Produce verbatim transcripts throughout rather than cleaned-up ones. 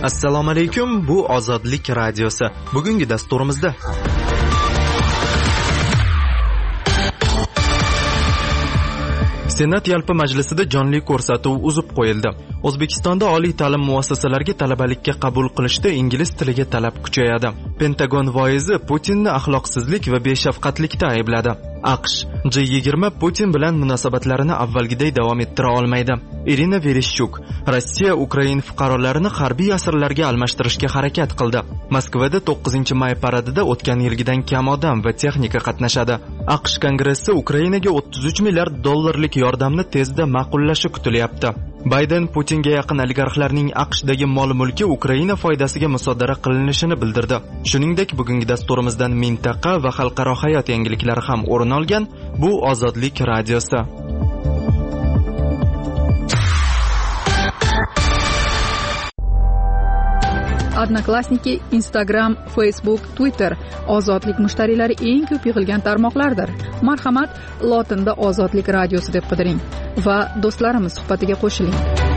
Assalomu alaykum, bu Ozodlik radiosi. Bugungi dasturimizda Senat yalpi majlisida jonli ko'rsatuv uzib qo'yildi. O'zbekistonda oliy ta'lim muassasalariga talabalikka qabul qilishda ingliz tiliga talab kuchayadi. Pentagon voizi Putinni axloqsizlik va beshafqatlikda aybladi. AQSh G yigirma Putin bilan munosabatlarini avvalgiday davom ettira olmaydi. Irina Vereshchuk Rossiya Ukraina fuqarolarini harbiy asirlarga almashtirishga harakat qildi. Moskvada to'qqizinchi may paradida o'tgan yilgidan kam odam va texnika qatnashadi. AQSh Kongressi Ukrainaga o'ttiz uch milliard dollarlik yordamni tezda ma'qullashi kutilyapti. Bayden Putinga yaqin oligarxlarning AQShdagi mol-mulki Ukraina foydasiga musodara qilinishini bildirdi. Shuningdek, bugungi dasturimizdan mintaqa va xalqaro hayot yangiliklari ham o'rin olgan. Bu Ozodlik radiosi. Odnoklassniki, Instagram, Facebook, Twitter ozodlik mushtariylari eng ko'p yig'ilgan tarmoqlardir. Marhamat, lotinda Ozodlik radiosi deb qidiring va do'stlarimiz suhbatiga qo'shiling.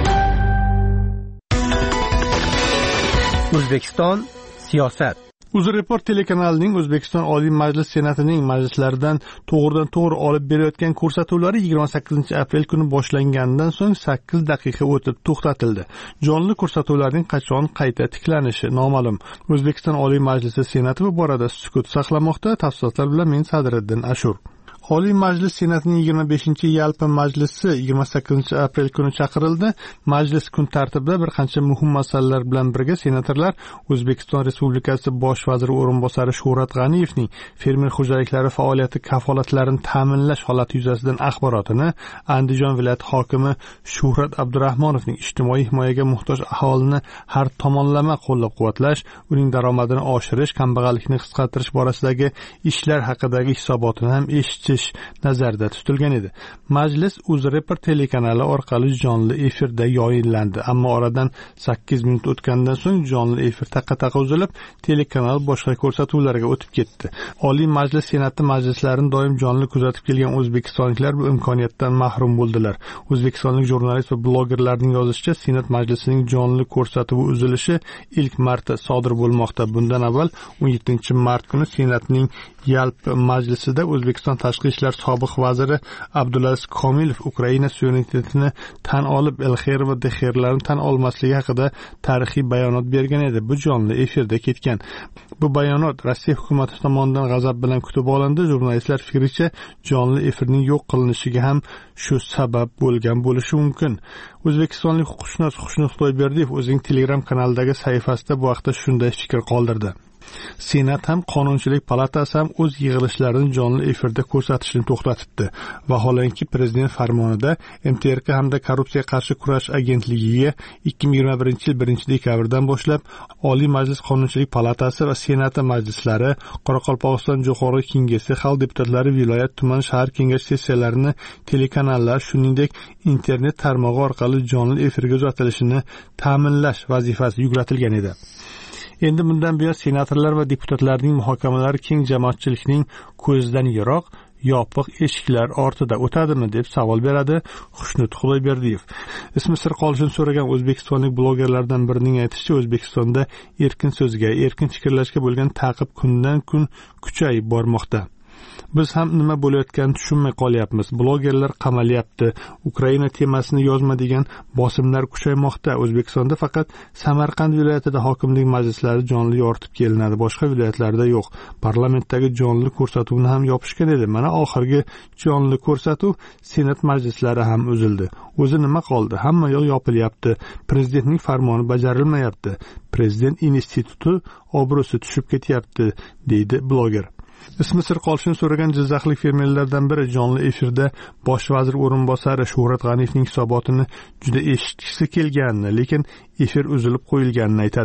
O'zbekiston siyosat. UzReport telekanalining O'zbekiston Oliy Majlis Senatining majlislaridan to'g'ridan to'g'ri olib berayotgan ko'rsatuvlari yigirma sakkizinchi aprel kuni boshlanganidan so'ng sakkiz daqiqa o'tib to'xtatildi. Jonli ko'rsatuvlarning qachon qayta tiklanishi noma'lum. O'zbekiston Oliy Majlisi Senati bu borada sukut saqlamoqda. Tafsilotlar bilan men Sadriddin Ashur. Oliy Majlis Senatining yigirma beshinchi yalpi majlisi yigirma sakkizinchi aprel kuni chaqirildi. Majlis kun tartibida bir qancha muhim masalalar bilan birga senatorlar O'zbekiston Respublikasi Bosh vaziri o'rinbosari Shuhrat G'aniyevning fermer xo'jaliklari faoliyati kafolatlarini ta'minlash holati yuzasidan axborotini, Andijon viloyati hokimi Shuhrat Abdurahmonovning ijtimoiy himoyaga muhtoj aholini har tomonlama qo'llab-quvvatlash, uning daromadini oshirish, kambag'allikni qisqartirish borasidagi ishlar haqidagi hisobotini ham eshitish nazarda tutilgan edi. Majlis UzReport telekanali orqali jonli efirda yoyinlandi, ammo oradan sakkiz minut o'tgandan so'ng jonli efir taqa-taqa uzilib, telekanal boshqa ko'rsatuvlarga o'tib ketdi. Oliy Majlis Senati majlislarini doim jonli kuzatib kelgan o'zbekistonliklar bu imkoniyatdan mahrum bo'ldilar. O'zbekistonlik jurnalist va blogerlarning yozishicha, Senat majlisining jonli ko'rsatuvi uzilishi ilk marta sodir bo'lmoqda. Bundan avval o'n yettinchi mart kuni Senatning yalpi majlisida O'zbekiston tashqi ishlar sobiq vaziri Abdulaziz Komilov Ukraina suverenitetini tan olib, Elxer va Dexerlarni tan olmasligi haqida tarixiy bayonot bergan edi. Bu jonli efirda ketgan. Bu bayonot Rossiya hukumati tomonidan g'azab bilan kutib olindi. Jurnalistlar fikricha, jonli efirning yo'q qilinishiga ham shu sabab bo'lgan bo'lishi mumkin. O'zbekistonlik huquqshunos Xushnud Xudoyberdiyev o'zining Telegram kanalidagi sahifasida bu haqda shunday fikr qoldirdi. Senat ham Qonunchilik palatasi ham o'z yig'ilishlarini jonli efirda ko'rsatishni to'xtatibdi. Vaholanki prezident farmonida M T R K hamda Korrupsiyaga qarshi kurash agentligiga ikki ming yigirma birinchi yil birinchi dekabrdan boshlab Oliy Majlis Qonunchilik palatasi va Senati majlislari, Qoraqalpog'iston Jo'qorg'i Kengashi, xalq deputatlari, viloyat, tuman, shahar kengash sessiyalarini telekanallar, shuningdek internet tarmog'i orqali jonli efirga uzatilishini ta'minlash vazifasi yuklatilgan edi. Endi bundan buyon senatorlar va deputatlarning muhokamalari keng jamoatchilikning ko'zidan yiroq, yopiq eshiklar ortida o'tadimi deb savol beradi Xushnud Xudoyberdiyev. Ismi sir qolishini so'ragan o'zbekistonlik blogerlardan birining aytishicha, O'zbekistonda erkin so'zga, erkin fikrlashga bo'lgan ta'qib kundan kun kuchayib bormoqda. Biz ham nima bo'layotganini tushunmay qolyapmiz. Blogerlar qamalyapti. Ukraina temasini yozma degan bosimlar kuchaymoqda. O'zbekistonda faqat Samarqand viloyatida hokimlik majlislari jonli yoritib kelinadi. Boshqa viloyatlarda yo'q. Parlamentdagi jonli ko'rsatuvni ham yopishgan edi. Mana oxirgi jonli ko'rsatuv Senat majlislari ham uzildi. O'zi nima qoldi? Hamma yo'q yopilyapti. Prezidentning farmoni bajarilmayapti. Prezident instituti obro'si tushib ketyapti, deydi bloger. Ismi sir qolishini so'ragan jizzaxlik fermerlardan biri jonli efirda bosh vazir o'rinbosari Shuhrat G'aniyevning hisobotini juda eshitgisi kelganini, lekin efir uzilib qo'yilganini aytadi.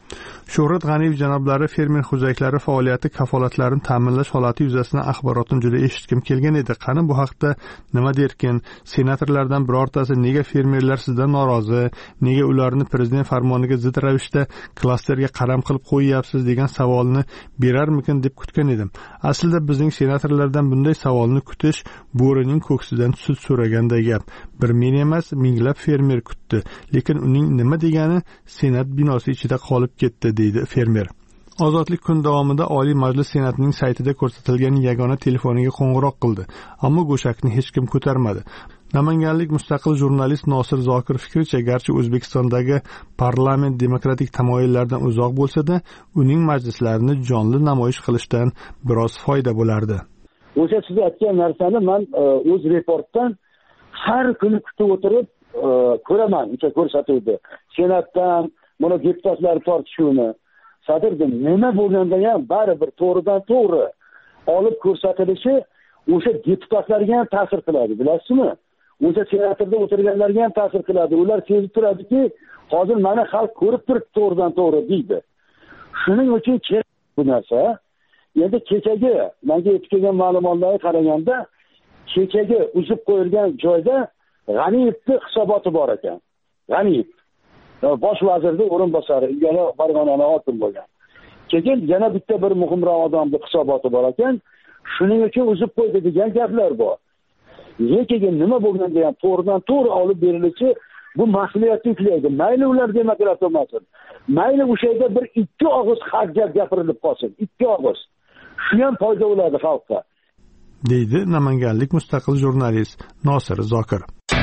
Shuhrat G'aniyev janoblari fermer xo'jaliklari faoliyati kafolatlarini ta'minlash holati yuzasidan axborotni juda eshitkim kelgan edi. Qani bu haqda nima derkin? Senatorlardan birortasi nega fermerlar sizdan norozi, nega ularni prezident farmoniga zid ravishda klasterga qaram qilib qo'yyapsiz degan savolni berarmikin deb kutgan edim. Aslida bizning senatorlardan bunday savolni kutish bo'rining ko'ksidan sut so'raganday gap. Bir men emas, minglab fermer kutdi, lekin uning nima degani senat binosi ichida qolib ketdi, deydi fermer. Ozodlik kun davomida Oliy Majlis Senatining saytida ko'rsatilgan yagona telefoniga qo'ng'iroq qildi, ammo go'shakni hech kim ko'tarmadi. Namanganlik mustaqil jurnalist Nosir Zokir fikricha, garchi O'zbekistondagi parlament demokratik tamoyillardan uzoq bo'lsa-da, uning majlislarini jonli namoyish qilishdan biroz foyda bo'lardi. O'sha siz aytgan narsani men o'z reportdan har kuni kutib o'tirib ko'raman, o'sha ko'rsatuvdi. Senatdan mana deputatlar tortishuvini sadirdim. Nima bo'lganda ham baribir to'g'ridan to'g'ri olib ko'rsatilishi o'sha deputatlarga ham ta'sir qiladi, bilasizmi? O'sha senatorda o'tirganlarga ham ta'sir qiladi. Ular sezib turadiki, hozir mana xalq ko'rib turibdi to'g'ridan to'g'ri deydi. Shuning uchun kerak bu narsa. Endi kechagi menga yetib kelgan ma'lumotlarga qaraganda, kechagi uzib qo'yilgan joyda G'aniyevning hisoboti bor ekan. G'aniyev bosh vazirning o'rinbosari, ilgari Farg'onani hokim bo'lgan. Keyin yana bitta bir muhimroq odamning hisoboti bor ekan. Shuning uchun uzib qo'ydi degan gaplar bor. Lekin nima bo'lganda ham to'g'ridan to'g'ri olib berilishi bu mas'uliyatni yuklaydi. Mayli ular demokrat bo'lmasin. Mayli o'sha yerda bir ikki og'iz haq gap gapirilib qolsin. Ikki og'iz. Shu ham foyda bo'ladi xalqqa, deydi namanganlik mustaqil jurnalist Nosir Zokir.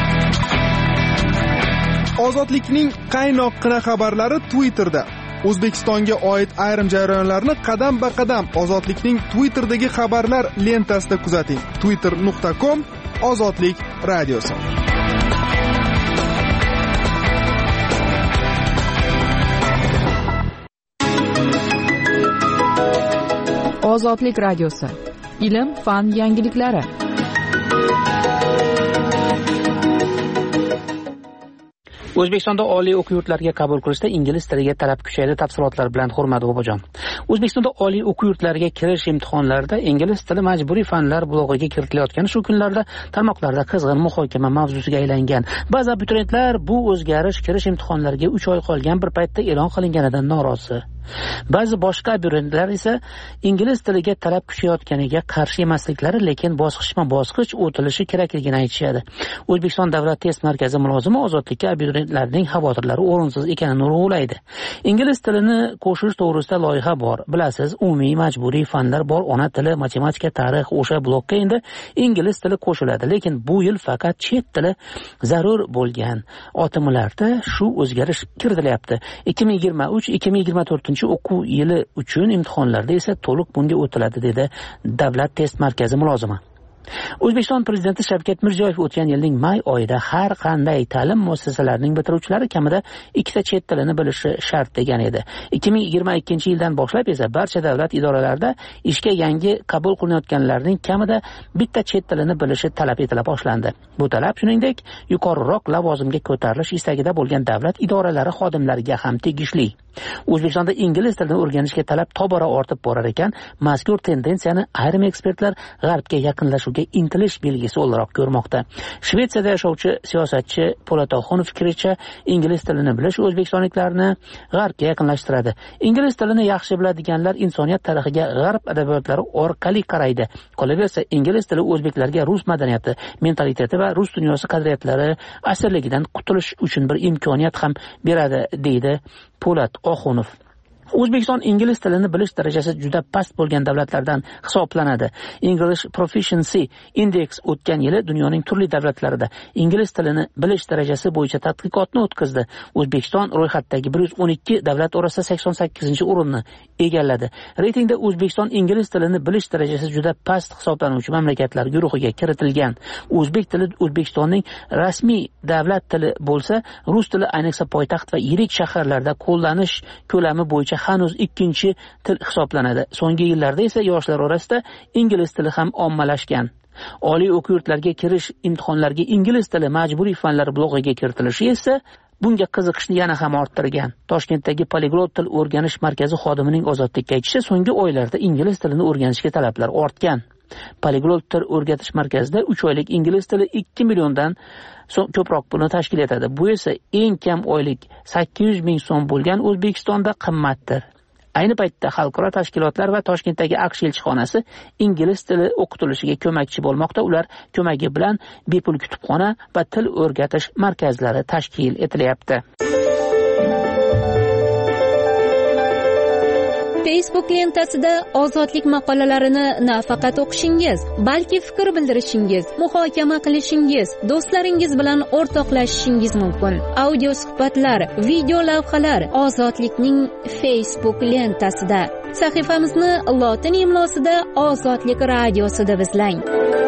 Ozodlikning qaynoqqina xabarlari Twitterda. O'zbekistonga oid ayrim jarayonlarni qadam-ba-qadam Ozodlikning Twitter'dagi xabarlar lentasida kuzating. twitter nuqta com Ozodlik radiosi. Ozodlik radiosi. Ilm, fan yangiliklari. O'zbekistonda oliy o'quv yurtlariga qabul qilishda ingliz tiliga talab kuchaydi. Tafsilotlar bilan Hurmat Bobojon. O'zbekistonda oliy o'quv yurtlariga kirish imtihonlarida ingliz tili majburiy fanlar blog'iga kiritilayotgani shu kunlarda tarmoqlarda qizg'in muhokama mavzusiga aylangan. Ba'zi abituriyentlar bu o'zgarish kirish imtihonlariga uch oy qolgan bir paytda e'lon qilinganidan norozi. Ba'zi boshqa abituriyentlar esa ingliz tiliga talab kuchayotganiga qarshi emasliklari, lekin bosqichma-bosqich o'tilishi kerakligini aytishadi. O'zbekiston Davlat test markazi mulozimi Ozodlikka abituriyentlarning xavotirlari o'rinsiz ekanini urg'ulaydi. Ingliz tilini qo'shish to'g'risida loyiha bor. Bilasiz, umumiy majburiy fanlar bor, ona tili, matematika, tarix, o'sha blokka endi ingliz tili qo'shiladi, lekin bu yil faqat chet tili zarur bo'lgan otimlarda shu o'zgarish kiritilyapti. ikki ming yigirma uch ikki ming yigirma to'rt o'quv yili uchun imtihonlarda esa to'liq bunga o'tiladi, dedi Davlat test markazi mulozimi. O'zbekiston Prezidenti Shavkat Mirziyoyev o'tgan yilning may oyida har qanday ta'lim muassasalarining bitiruvchilari kamida ikkita chet tilini bilishi shart degan edi. ikki ming yigirma ikkinchi yildan boshlab esa barcha davlat idoralarida ishga yangi qabul qilinayotganlarning kamida bitta chet tilini bilishi talab etila boshlandi. Bu talab shuningdek yuqoriroq lavozimga ko'tarilish istagida bo'lgan davlat idoralari xodimlariga ham tegishli. O'zbekistonda ingliz tilini o'rganishga talab tobora ortib borar ekan, mazkur tendensiyani ayrim ekspertlar g'arbga yaqinlashuvga intilish belgisi o'laroq ko'rmoqda. Shvetsiyada yashovchi siyosatchi Po'lat Oxunov fikricha, ingliz tilini bilish o'zbekistonliklarni g'arbga yaqinlashtiradi. Ingliz tilini yaxshi biladiganlar insoniyat tarixiga g'arb adabiyotlari orqali qaraydi. Qolaversa, ingliz tili o'zbeklarga rus madaniyati, mentaliteti va rus dunyosi qadriyatlari asirligidan qutulish uchun bir imkoniyat ham beradi, deydi Po'lat Oxunov. O'zbekiston ingliz tilini bilish darajasi juda past bo'lgan davlatlardan hisoblanadi. English Proficiency Index o'tgan yili dunyoning turli davlatlarida ingliz tilini bilish darajasi bo'yicha tadqiqotni o'tkazdi. O'zbekiston ro'yxatdagi bir yuz o'n ikki davlat orasida sakson sakkizinchi o'rinni egalladi. Reytingda O'zbekiston ingliz tilini bilish darajasi juda past hisoblanuvchi mamlakatlar guruhiga kiritilgan. O'zbek tili O'zbekistonning rasmiy davlat tili bo'lsa, rus tili ayniqsa poytaxt va yirik shaharlarda qo'llanish ko'lami bo'yicha hanuz ikkinchi til hisoblanadi. So'nggi yillarda esa yoshlar orasida ingliz tili ham ommalashgan. Oliy o'quv yurtlariga kirish imtihonlariga ingliz tili majburiy fanlar blog'iga kiritilishi esa bunga qiziqishni yana ham orttirgan. Toshkentdagi Poliglot til o'rganish markazi xodimining ozodlikka aytishicha, so'nggi oylarda ingliz tilini o'rganishga talablar ortgan. Poliglot til o'rgatish markazida uch oylik ingliz tili ikki milliondan ko'proq pulni tashkil etadi. Bu esa eng kam oylik sakkiz yuz ming so'm bo'lgan O'zbekistonda qimmatdir. Ayni paytda xalqaro tashkilotlar va Toshkentdagi AQSh elchixonasi ingliz tili o'qitilishiga ko'makchi bo'lmoqda. Ular ko'magi bilan bepul kutubxona va til o'rgatish markazlari tashkil etilyapti. Facebook lentasida ozodlik maqolalarini nafaqat o'qishingiz, balki fikr bildirishingiz, muhokama qilishingiz, do'stlaringiz bilan o'rtoqlashishingiz mumkin. Audio suhbatlar, video lavhalar Ozodlikning Facebook lentasida. Sahifamizni lotin imlosida Ozodlik radiosi deb izlang.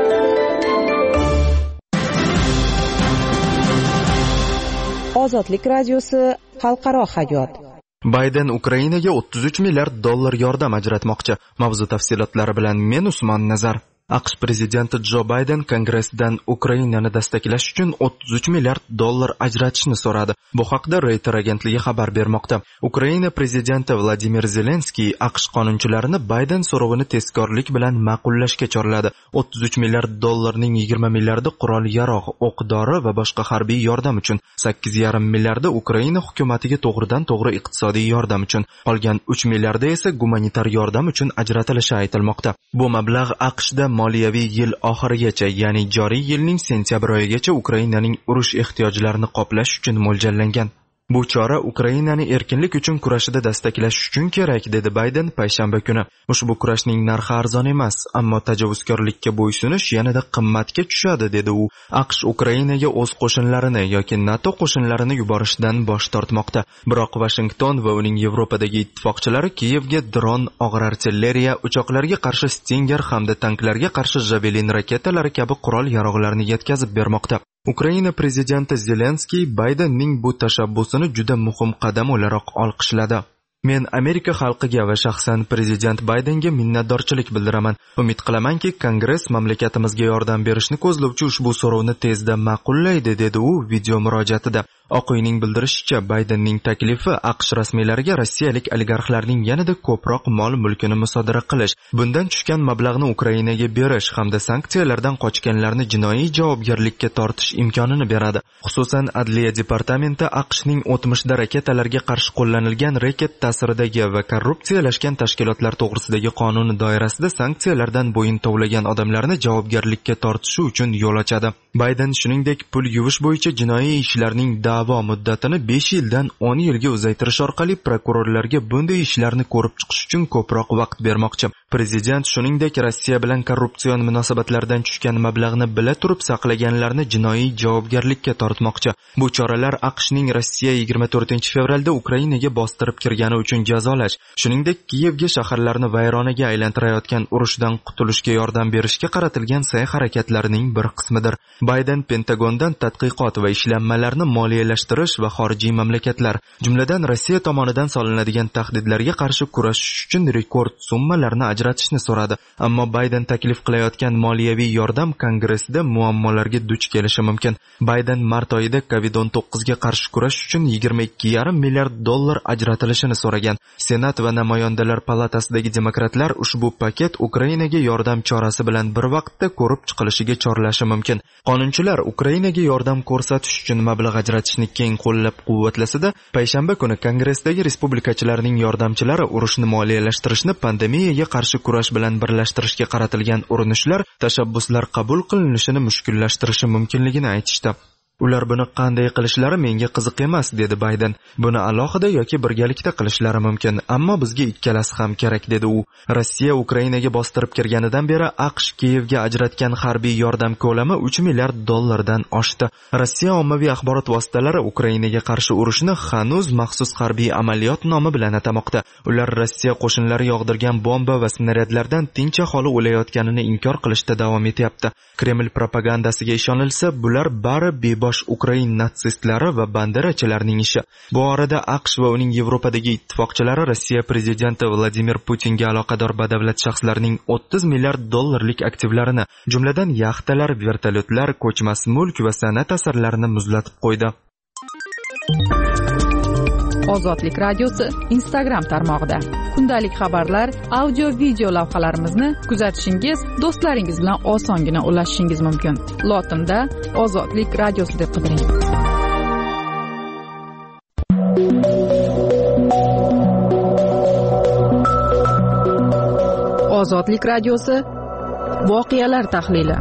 Ozodlik radiosi xalqaro hayot. Bayden Ukrainaga o'ttiz uch milliard dollar yordam ajratmoqchi. Mavzu tafsilotlari bilan men Usmon Nazar. AQSh prezidenti Jo Bayden Kongressdan Ukrainani destaklash uchun o'ttiz uch milliard dollar ajratishni so'radi. Bu haqda Reuters agentligi xabar bermoqda. Ukraina prezidenti Vladimir Zelenskiy AQSh qonunchilarini Bayden so'rovini tezkorlik bilan ma'qullashga chorladi. o'ttiz uch milliard dollarning yigirma milliardi qurol-yarog', o'q-dori va boshqa harbiy yordam uchun, sakkiz yarim milliardi Ukraina hukumatiga to'g'ridan-to'g'ri iqtisodiy yordam uchun, qolgan uch milliardi esa gumanitar yordam uchun ajratilishi aytilmoqda. Bu mablag' AQShda moliyaviy yil oxirigacha, ya'ni joriy yilning sentyabr oyigacha Ukrainaning urush ehtiyojlarini qoplash uchun mo'ljallangan. Bu chora Ukrainani erkinlik uchun kurashida destaklash uchun kerak, dedi Bayden payshanba kuni. Ushbu kurashning narxi arzon emas, ammo tajovuzkorlikka bo'ysunish yanada qimmatga tushadi, dedi u. AQSh Ukrainaga o'z qo'shinlarini yoki NATO qo'shinlarini yuborishdan bosh tortmoqda. Biroq Washington va uning Yevropadagi ittifoqchilari Kiyevga dron, og'ir artilleriya, uchoqlarga qarshi Stinger hamda tanklarga qarshi Javelin raketalari kabi qurol-yarog'larni yetkazib bermoqda. Ukraina prezidenti Zelenskiy Baydenning bu tashabbusini juda muhim qadam o'laroq olqishladi. Men Amerika xalqiga va shaxsan prezident Baydenga minnatdorchilik bildiraman. Umid qilamanki, Kongress mamlakatimizga yordam berishni ko'zlovchi ushbu so'rovni tezda ma'qullaydi, dedi u video murojaatida. Oq uyning bildirishicha, Baydenning taklifi AQSh rasmiylariga rossiyalik oligarxlarning yanada ko'proq mol-mulkini musodara qilish, bundan tushgan mablag'ni Ukrainaga berish hamda sanksiyalardan qochganlarni jinoiy javobgarlikka tortish imkonini beradi. Xususan, Adliya departamenti AQShning o'tmishda raketalarga qarshi qo'llanilgan reket ta'siridagi va korrupsiyalashgan tashkilotlar to'g'risidagi qonuni doirasida sanksiyalardan bo'yin tovlagan odamlarni javobgarlikka tortishi uchun yo'l ochadi. Bayden shuningdek pul yuvish bo'yicha jinoiy ishlarning da'vo muddatini besh yildan o'n yilga uzaytirish orqali prokurorlarga bunday ishlarni ko'rib chiqish uchun ko'proq vaqt bermoqchi. Prezident shuningdek Rossiya bilan korrupsion munosabatlardan tushgan mablag'ni bila turib saqlaganlarni jinoiy javobgarlikka tortmoqchi. Bu choralar AQShning Rossiya yigirma to'rtinchi fevralda Ukrainaga bostirib kirgani uchun jazolash, shuningdek Kiyevga shaharlarni vayronaga aylantirayotgan urushdan qutulishga yordam berishga qaratilgan sa'y-harakatlarining bir qismidir. Bayden Pentagondan tadqiqot va ishlanmalarni moliyalashtirish va xorijiy mamlakatlar, jumladan Rossiya tomonidan solinadigan tahdidlarga qarshi kurashish uchun rekord summalarni ajratishni so'radi. Ammo Bayden taklif qilayotgan moliyaviy yordam Kongressda muammolarga duch kelishi mumkin. Bayden mart oyida kovid o'n to'qqiz ga qarshi kurash uchun yigirma ikki yarim milliard dollar ajratilishini so'ragan. Senat va namoyandalar palatasidagi demokratlar ushbu paket Ukrainaga yordam chorasi bilan bir vaqtda ko'rib chiqilishiga chorlashi mumkin. Qonunchilar Ukrainaga yordam ko'rsatish uchun mablag' ajratishni keng qo'llab-quvvatlasa-da, payshanba kuni Kongressdagi respublikachilarning yordamchilari urushni moliyalashtirishni pandemiyaga qarshi kurash bilan birlashtirishga qaratilgan urinishlar, tashabbuslar qabul qilinishini mushkullashtirishi mumkinligini aytishdi. Ular buni qanday qilishlari menga qiziq emas, dedi Bayden. Buni alohida yoki birgalikda qilishlari mumkin, ammo bizga ikkalasi ham kerak, dedi u. Rossiya Ukrainaga bostirib kirganidan beri AQSh Kiyevga ajratgan harbiy yordam ko'lami uch milliard dollardan oshdi. Rossiya ommaviy axborot vositalari Ukrainaga qarshi urushni hanuz maxsus harbiy amaliyot nomi bilan atamoqda. Ular Rossiya qo'shinlari yog'dirgan bomba va snaryadlardan tinch aholi o'layotganini inkor qilishda davom etyapti. Kreml propagandasiga ishonilsa, bular bari bebosh Ukrain natsistlari va banderachilarning ishi. Bu orada AQSh va uning Yevropadagi ittifoqchilari Rossiya prezidenti Vladimir Putinga aloqador badavlat shaxslarning o'ttiz milliard dollarlik aktivlarini, jumladan yaxtalar, vertolyotlar, ko'chmas mulk va san'at asarlarini muzlatib qo'ydi. Ozodlik radiosi Instagram tarmog'ida kundalik xabarlar, audio video lavhalarimizni kuzatishingiz, do'stlaringiz bilan osongina ulashishingiz mumkin. Lotinda Ozodlik radiosi deb qidiring. Ozodlik radiosi voqealar tahlili.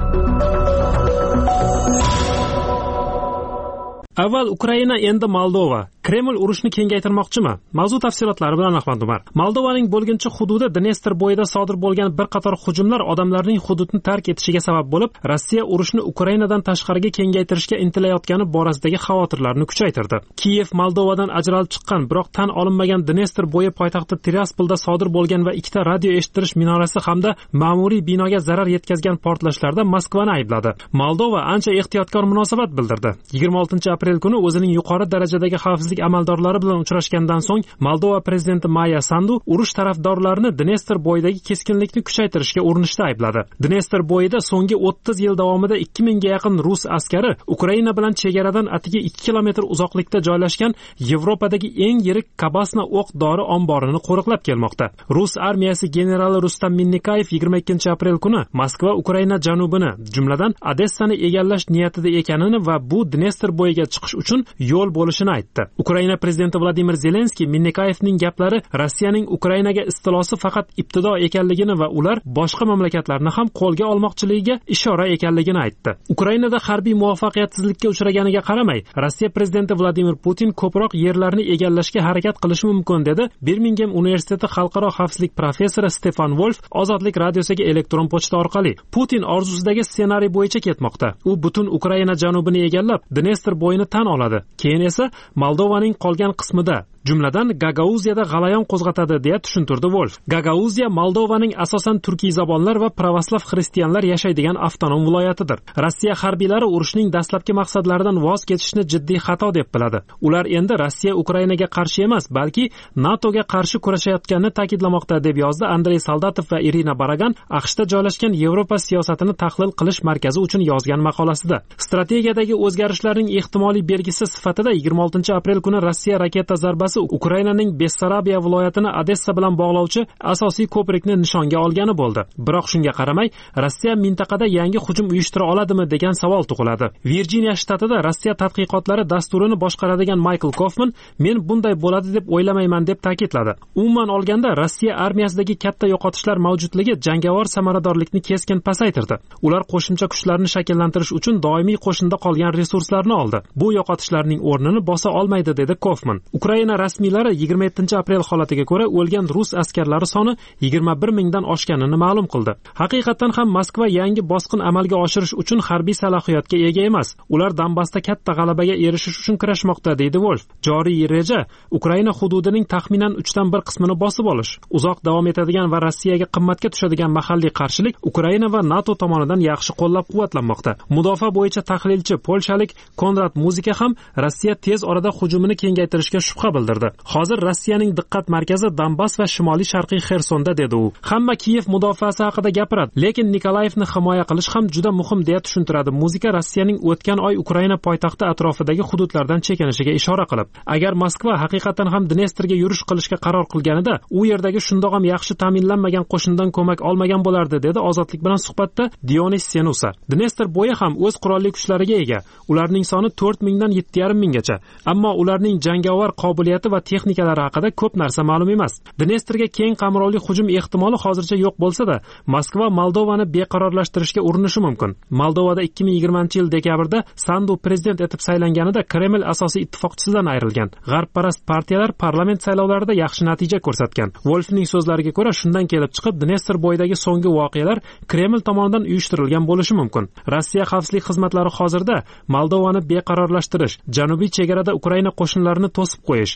Avval Ukraina, endi Moldova. Kreml urushni kengaytirmoqchimi? Mavzu tafsilotlari bilan Ahmad Umar. Moldovaning bo'lginchi hududi Dnestr bo'yida sodir bo'lgan bir qator hujumlar odamlarning hududni tark etishiga sabab bo'lib, Rossiya urushni Ukrainadan tashqariga kengaytirishga intilayotgani borasidagi xavotirlarni kuchaytirdi. Kiyev Moldovadan ajralib chiqqan, biroq tan olinmagan Dnestr bo'yi poytaxti Tiraspolda sodir bo'lgan va ikkita radio eshittirish minorasi hamda ma'muriy binoga zarar yetkazgan portlashlarda Moskvani aybladi. Moldova ancha ehtiyotkor munosabat bildirdi. yigirma oltinchi aprel kuni o'zining yuqori darajadagi xavfsizlik amaldorlari bilan uchrashgandan so'ng Moldova prezidenti Maya Sandu urush tarafdorlarini Dnestr bo'yidagi keskinlikni kuchaytirishga urinishda aybladi. Dnestr bo'yida so'nggi o'ttiz yil davomida ikki mingga yaqin rus askari Ukraina bilan chegaradan atigi ikki kilometr uzoqlikda joylashgan Yevropadagi eng yirik Kabasna o'q-dori omborini qo'riqlab kelmoqda. Rus armiyasi generali Rustam Minnikayev yigirma ikkinchi aprel kuni Moskva Ukraina janubini, jumladan Odessani egallash niyatida ekanini va bu Dnestr bo'yiga chiqish uchun yo'l bo'lishini aytdi. Ukraina prezidenti Vladimir Zelenskiy Minnikayevning gaplari Rossiyaning Ukrainaga istilosi faqat ibtido ekanligini va ular boshqa mamlakatlarni ham qo'lga olmoqchiligiga ishora ekanligini aytdi. Ukrainada harbiy muvaffaqiyatsizlikka uchraganiga qaramay, Rossiya prezidenti Vladimir Putin ko'proq yerlarni egallashga harakat qilishi mumkin dedi Birmingham universiteti xalqaro xavfsizlik professori Stefan Wolf Ozodlik radiosiga elektron pochta orqali. Putin orzusidagi ssenariy bo'yicha ketmoqda. U butun Ukraina janubini egallab, Dnestr bo'yini tan oladi. Keyin esa Moldovaning qolgan qismida, jumladan Gagauziyada g'alayon qo'zg'atadi deya tushuntirdi Wolf. Gagauziya Moldovaning asosan turkiy zabonlar va pravoslav xristianlar yashaydigan avtonom viloyatidir. Rossiya harbiylari urushning dastlabki maqsadlaridan voz kechishni jiddiy xato deb biladi. Ular endi Rossiya Ukrainaga qarshi emas, balki NATOga qarshi kurashayotganini ta'kidlamoqda deb yozdi Andrey Soldatov va Irina Baragan AQShda joylashgan Yevropa siyosatini tahlil qilish markazi uchun yozgan maqolasida. Strategiyadagi o'zgarishlarning ehtimoliy belgisi sifatida yigirma oltinchi aprel kuni Rossiya raketa zarbasi Ukrainaning Bessarabiya viloyatini Odessa bilan bog'lovchi asosiy ko'prikni nishonga olgani bo'ldi. Biroq shunga qaramay, Rossiya mintaqada yangi hujum uyushtira oladimi degan savol tug'iladi. Virjiniya shtatida Rossiya tadqiqotlari dasturini boshqaradigan Michael Kaufman men bunday bo'ladi deb o'ylamayman deb ta'kidladi. Umuman olganda Rossiya armiyasidagi katta yo'qotishlar mavjudligi jangovar samaradorlikni keskin pasaytirdi. Ular qo'shimcha kuchlarni shakllantirish uchun doimiy qo'shinda qolgan resurslarni oldi. Bu yo'qotishlarning o'rnini bosa olmaydi dedi Kaufman. Ukraina rasmiylari yigirma yettinchi aprel holatiga ko'ra o'lgan rus askarlari soni yigirma bir mingdan oshganini ma'lum qildi. Haqiqatan ham Moskva yangi bosqin amalga oshirish uchun harbiy salohiyatga ega emas. Ular Donbassda katta g'alabaga erishish uchun kurashmoqda, deydi Wolf. Joriy reja Ukraina hududining taxminan uchdan bir qismini bosib olish. Uzoq davom etadigan va Rossiyaga qimmatga tushadigan mahalliy qarshilik Ukraina va NATO tomonidan yaxshi qo'llab-quvvatlanmoqda. Mudofaa bo'yicha tahlilchi polshalik Konrad Muzika ham Rossiya tez orada hujumini kengaytirishga shubha bildirdi. Hozir Rossiyaning diqqat markazi Donbass va shimoliy sharqiy Xersonda, dedi u. Hamma Kiyev mudofaasi haqida gapiradi, lekin Nikolayevni himoya qilish ham juda muhim deya tushuntiradi Muzika Rossiyaning o'tgan oy Ukraina poytaxti atrofidagi hududlardan chekinishiga ishora qilib. Agar Moskva haqiqatan ham Dnestrga yurish qilishga qaror qilganida, u yerdagi shundoq ham yaxshi ta'minlanmagan qo'shindan ko'mak olmagan bo'lardi, dedi Ozodlik bilan suhbatda Dionis Senusa. Dnestr bo'yi ham o'z qurolli kuchlariga ega. Ularning soni to'rt mingdan yetti yarim minggacha. Ammo ularning jangovar qobiliyati va texnikalari haqida ko'p narsa ma'lum emas. Dnestrga keng qamrovli hujum ehtimoli hozircha yo'q bo'lsa-da, Moskva Moldovani beqarorlashtirishga urinishi mumkin. Moldovada ikki ming yigirmanchi yil dekabrda Sandu prezident etib saylanganida Kreml asosiy ittifoqchisidan ayrilgan. G'arbparast partiyalar parlament saylovlarida yaxshi natija ko'rsatgan. Wolfning so'zlariga ko'ra, shundan kelib chiqib Dnestr bo'yidagi so'nggi voqealar Kreml tomonidan uyushtirilgan bo'lishi mumkin. Rossiya xavfsizlik xizmatlari hozirda Moldovani beqarorlashtirish, janubiy chegarada Ukraina qo'shinlarini to'sib qo'yish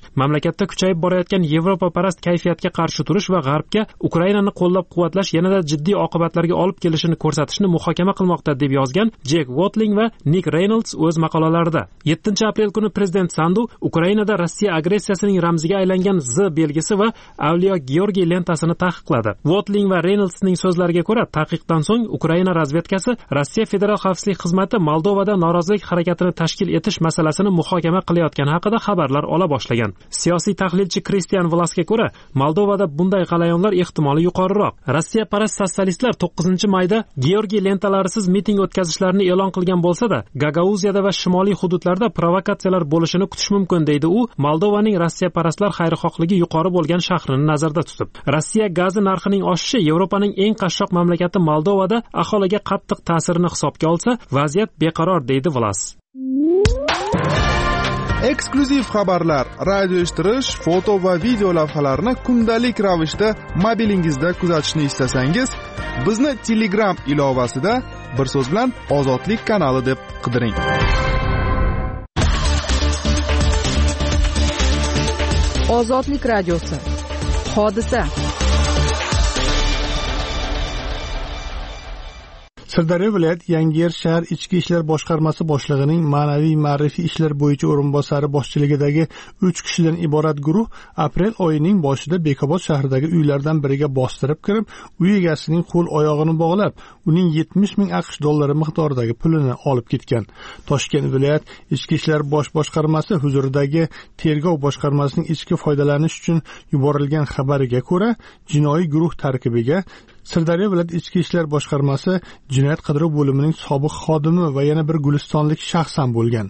mamlakatda kuchayib borayotgan yevropaparast kayfiyatga qarshi turish va g'arbga Ukrainani qo'llab-quvvatlash yanada jiddiy oqibatlarga olib kelishini ko'rsatishni muhokama qilmoqda, deb yozgan Jek Watling va Nick Reynolds o'z maqolalarida. yettinchi aprel kuni prezident Sandu Ukrainada Rossiya agressiyasining ramziga aylangan Z belgisi va Avliyo Georgiy lentasini taqiqladi. Watling va Reynoldsning so'zlariga ko'ra, taqiqdan so'ng Ukraina razvedkasi Rossiya Federal xavfsizlik xizmati Moldovada norozilik harakatini tashkil etish masalasini muhokama qilayotgani haqida xabarlar ola boshlagan. Siyosiy tahlilchi Kristian Vlasga ko'ra, Moldovada bunday g'alayonlar ehtimoli yuqoriroq. Rossiya parast sotsialistlar to'qqizinchi mayda Georgiy lentalarisiz miting o'tkazishlarini e'lon qilgan bo'lsa-da, Gagauziyada va shimoliy hududlarda provokatsiyalar bo'lishini kutish mumkin, deydi u, Moldovaning Rossiya parastlar xayrixohligi yuqori bo'lgan shahrini nazarda tutib. Rossiya gazi narxining oshishi Yevropaning eng qashshoq mamlakati Moldovada aholiga qattiq ta'sirini hisobga olsa, vaziyat beqaror, deydi Vlas. Eksklyuziv xabarlar, radio eshittirish, foto va video lavhalarni kundalik ravishda mobilingizda kuzatishni istasangiz, bizni Telegram ilovasida bir so'z bilan Ozodlik kanali deb qidiring. Ozodlik radiosi. Hodisa. Sirdaryo viloyat Yangiyer shahar ichki ishlar boshqarmasi boshlig'ining ma'naviy ma'rifiy ishlar bo'yicha o'rinbosari boshchiligidagi uch kishidan iborat guruh aprel oyining boshida Bekobod shahridagi uylardan biriga bostirib kirib, uy egasining qo'l oyog'ini bog'lab, uning yetmish ming aqsh dollari miqdoridagi pulini olib ketgan. Toshkent viloyat ichki ishlar bosh boshqarmasi huzuridagi tergov boshqarmasining ichki foydalanish uchun yuborilgan xabariga ko'ra, jinoiy guruh tarkibiga Sirdaryo viloyat ichki ishlar boshqarmasi jinoyat qidiruv bo'limining sobiq xodimi va yana bir gulistonlik shaxs ham bo'lgan.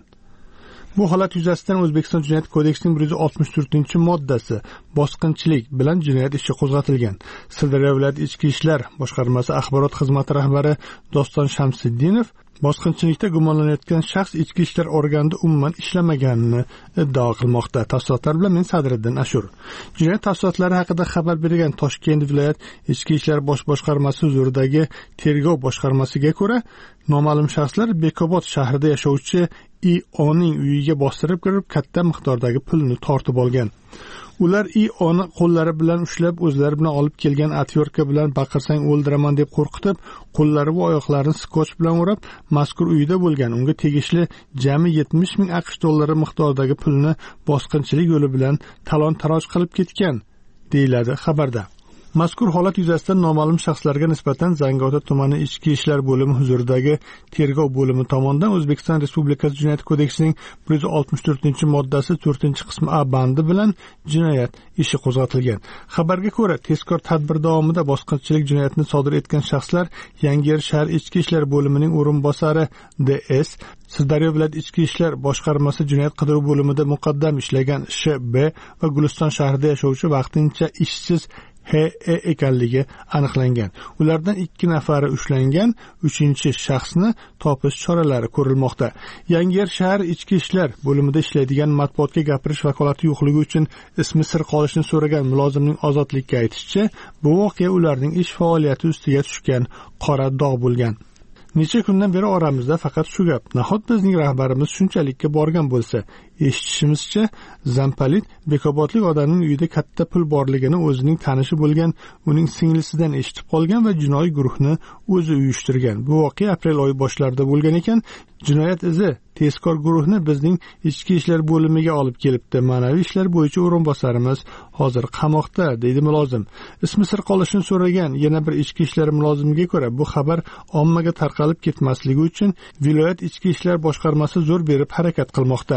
Bu holat yuzasidan O'zbekiston Jinoyat kodeksining bir yuz oltmish to'rtinchi moddasi bosqinchilik bilan jinoyat ishi qo'zg'atilgan. Sirdaryo viloyat ichki ishlar boshqarmasi axborot xizmati rahbari Doston Shamsiddinov bosqinchilikda gumonlanayotgan shaxs ichki ishlar organida umuman ishlamaganini iddao qilmoqda. Tafsilotlar bilan men Sadriddin Ashur. Jinoyat tafsilotlari haqida xabar bergan Toshkent viloyat ichki ishlar bosh boshqarmasi huzuridagi tergov boshqarmasiga ko'ra, noma'lum shaxslar Bekobod shahrida yashovchi I O'ning uyiga bostirib kirib, katta miqdordagi pulni tortib olgan. Ular I O'ni qo'llari bilan ushlab, o'zlari bilan olib kelgan atyorka bilan baqirsang o'ldiraman deb qo'rqitib, qo'llari va oyoqlarini skotch bilan o'rab, mazkur uyda bo'lgan unga tegishli jami yetmish ming aqsh dollari miqdoridagi pulni bosqinchilik yo'li bilan talon-taroj qilib ketgan, deyiladi xabarda. Mazkur holat yuzasidan noma'lum shaxslarga nisbatan Zangiota tumani ichki ishlar bo'limi huzuridagi tergov bo'limi tomonidan O'zbekiston Respublikasi Jinoyat kodeksining bir yuz oltmish to'rtinchi moddasi to'rtinchi qismi A bandi bilan jinoyat ishi qo'zg'atilgan. Xabarga ko'ra, tezkor tadbir davomida bosqinchilik jinoyatini sodir etgan shaxslar Yangiyer shahar ichki ishlar bo'limining o'rinbosari D S, Sirdaryo viloyat ichki ishlar boshqarmasi jinoyat qidiruv bo'limida muqaddam ishlagan Sh B va Guliston shahrida yashovchi vaqtincha ishsiz H E ekanligi aniqlangan. Ulardan ikki nafari ushlangan, uchinchi shaxsni topish choralari ko'rilmoqda. Yangiyer shahar ichki ishlar bo'limida ishlaydigan matbuotga gapirish vakolati yo'qligi uchun ismi sir qolishini so'ragan mulozimning Ozodlikka aytishicha, bu voqea ularning ish faoliyati ustiga tushgan qora dog' bo'lgan. Necha kundan beri oramizda faqat shu gap. Nahot bizning rahbarimiz shunchalikka borgan bo'lsa, eshitishimizcha, Zampalit Bekobodlik odamning uyida katta pul borligini o'zining tanishi bo'lgan uning singlisidan eshitib qolgan va jinoiy guruhni o'zi uyushtirgan. Bu voqea aprel oyi boshlarida bo'lgan ekan. Jinoyat izi tezkor guruhni bizning ichki ishlar bo'limiga olib kelibdi. Ma'naviy ishlar bo'yicha o'rinbosarimiz hozir qamoqda, deydi mulozim. Ismi sir qolishini so'ragan yana bir ichki ishlar mulozimiga ko'ra, bu xabar ommaga tarqalib ketmasligi uchun viloyat ichki ishlar boshqarmasi zo'r berib harakat qilmoqda.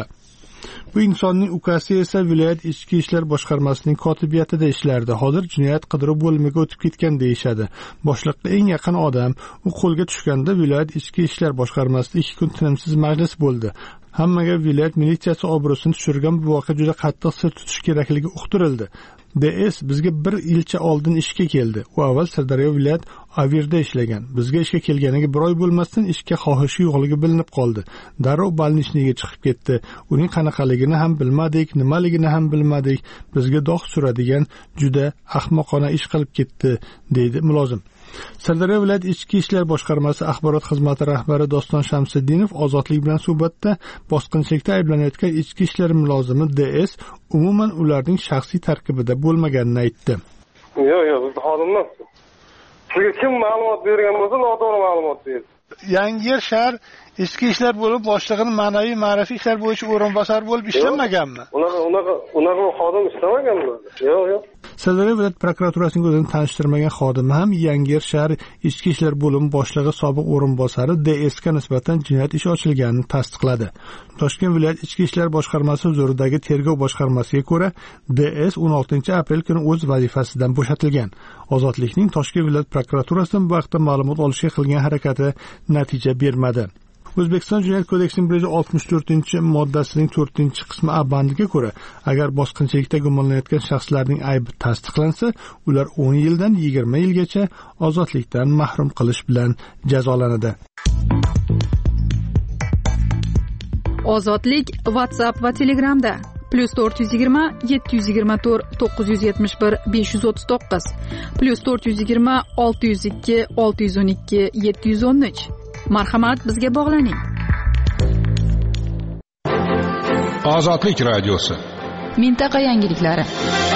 Bu insonning ukasi esa viloyat ichki ishlar boshqarmasining kotibiyatida ishlardi. Hozir jinoyat qidiruv bo'limiga o'tib ketgan deyishadi. Boshliqqa eng yaqin odam u qo'lga tushganda viloyat ichki ishlar boshqarmasida ikki kun tinimsiz majlis bo'ldi. Hammaga viloyat militsiyasi obro'sini tushirgan bu voqea juda qattiq sir tutish kerakligi uqtirildi. D S bizga bir yilcha oldin ishga keldi. U avval Sirdaryo viloyat Avirda ishlagan. Bizga ishga kelganiga bir oy bo'lmasdan ishga xohishi yo'qligi bilinib qoldi. Darrov balnishniga chiqib ketdi. Uning qanaqaligini ham bilmadik, nimaligini ham bilmadik. Bizga dog' suradigan juda ahmoqona ish qilib ketdi, deydi mulozim. Sirdaryo viloyat ichki ishlar boshqarmasi axborot xizmati rahbari Doston Shamsiddinov ozodlik bilan suhbatda bosqinchilikda ayblanayotgan ichki ishlar mulozimi D S umuman ularning shaxsiy tarkibida bo'lmaganini aytdi. Yo'q, yo'q, biz xodimlar. Sizga kim ma'lumot bergan bo'lsa, noto'g'ri ma'lumot berdi. Yangiyer shahar ichki ishlar bo'lib boshlig'ining ma'naviy ma'rifiy ishlar bo'yicha o'rinbosari bo'lib ishlamaganmi? Unaqa unaqa unaqa xodim ishlamaganmi? Yo'q, yo'q. Sirdaryo viloyat prokuraturasining o'zini tanishtirmagan xodimi ham Yangiyer shahar ichki ishlar bo'limi boshlig'i sobiq o'rinbosari D S ga nisbatan jinoyat ishi ochilganini tasdiqladi. Toshkent viloyat ichki ishlar boshqarmasi huzuridagi tergov boshqarmasiga ko'ra D S o'n oltinchi aprel kuni o'z vazifasidan bo'shatilgan. Ozodlikning Toshkent viloyat prokuraturasidan bu haqda ma'lumot olishga qilgan harakati natija bermadi. O'zbekiston Jinoyat kodeksining bir yuz oltmish to'rtinchi moddasining to'rtinchi qismi A bandiga ko'ra, agar bosqinchilikda gumonlanayotgan shaxslarning aybi tasdiqlansa, ular o'n yildan yigirma yilgacha ozodlikdan mahrum qilish bilan jazolanadi. Ozodlik WhatsApp va Telegramda plus to'rt yuz yigirma yetti yuz yigirma to'rt to'qqiz yuz yetmish bir besh yuz o'ttiz to'qqiz plus to'rt yuz yigirma olti yuz ikki olti yuz o'n ikki yetti yuz o'n uch. Marhamat, bizga bog'laning. Ozodlik radiosi. Mintaqa yangiliklari.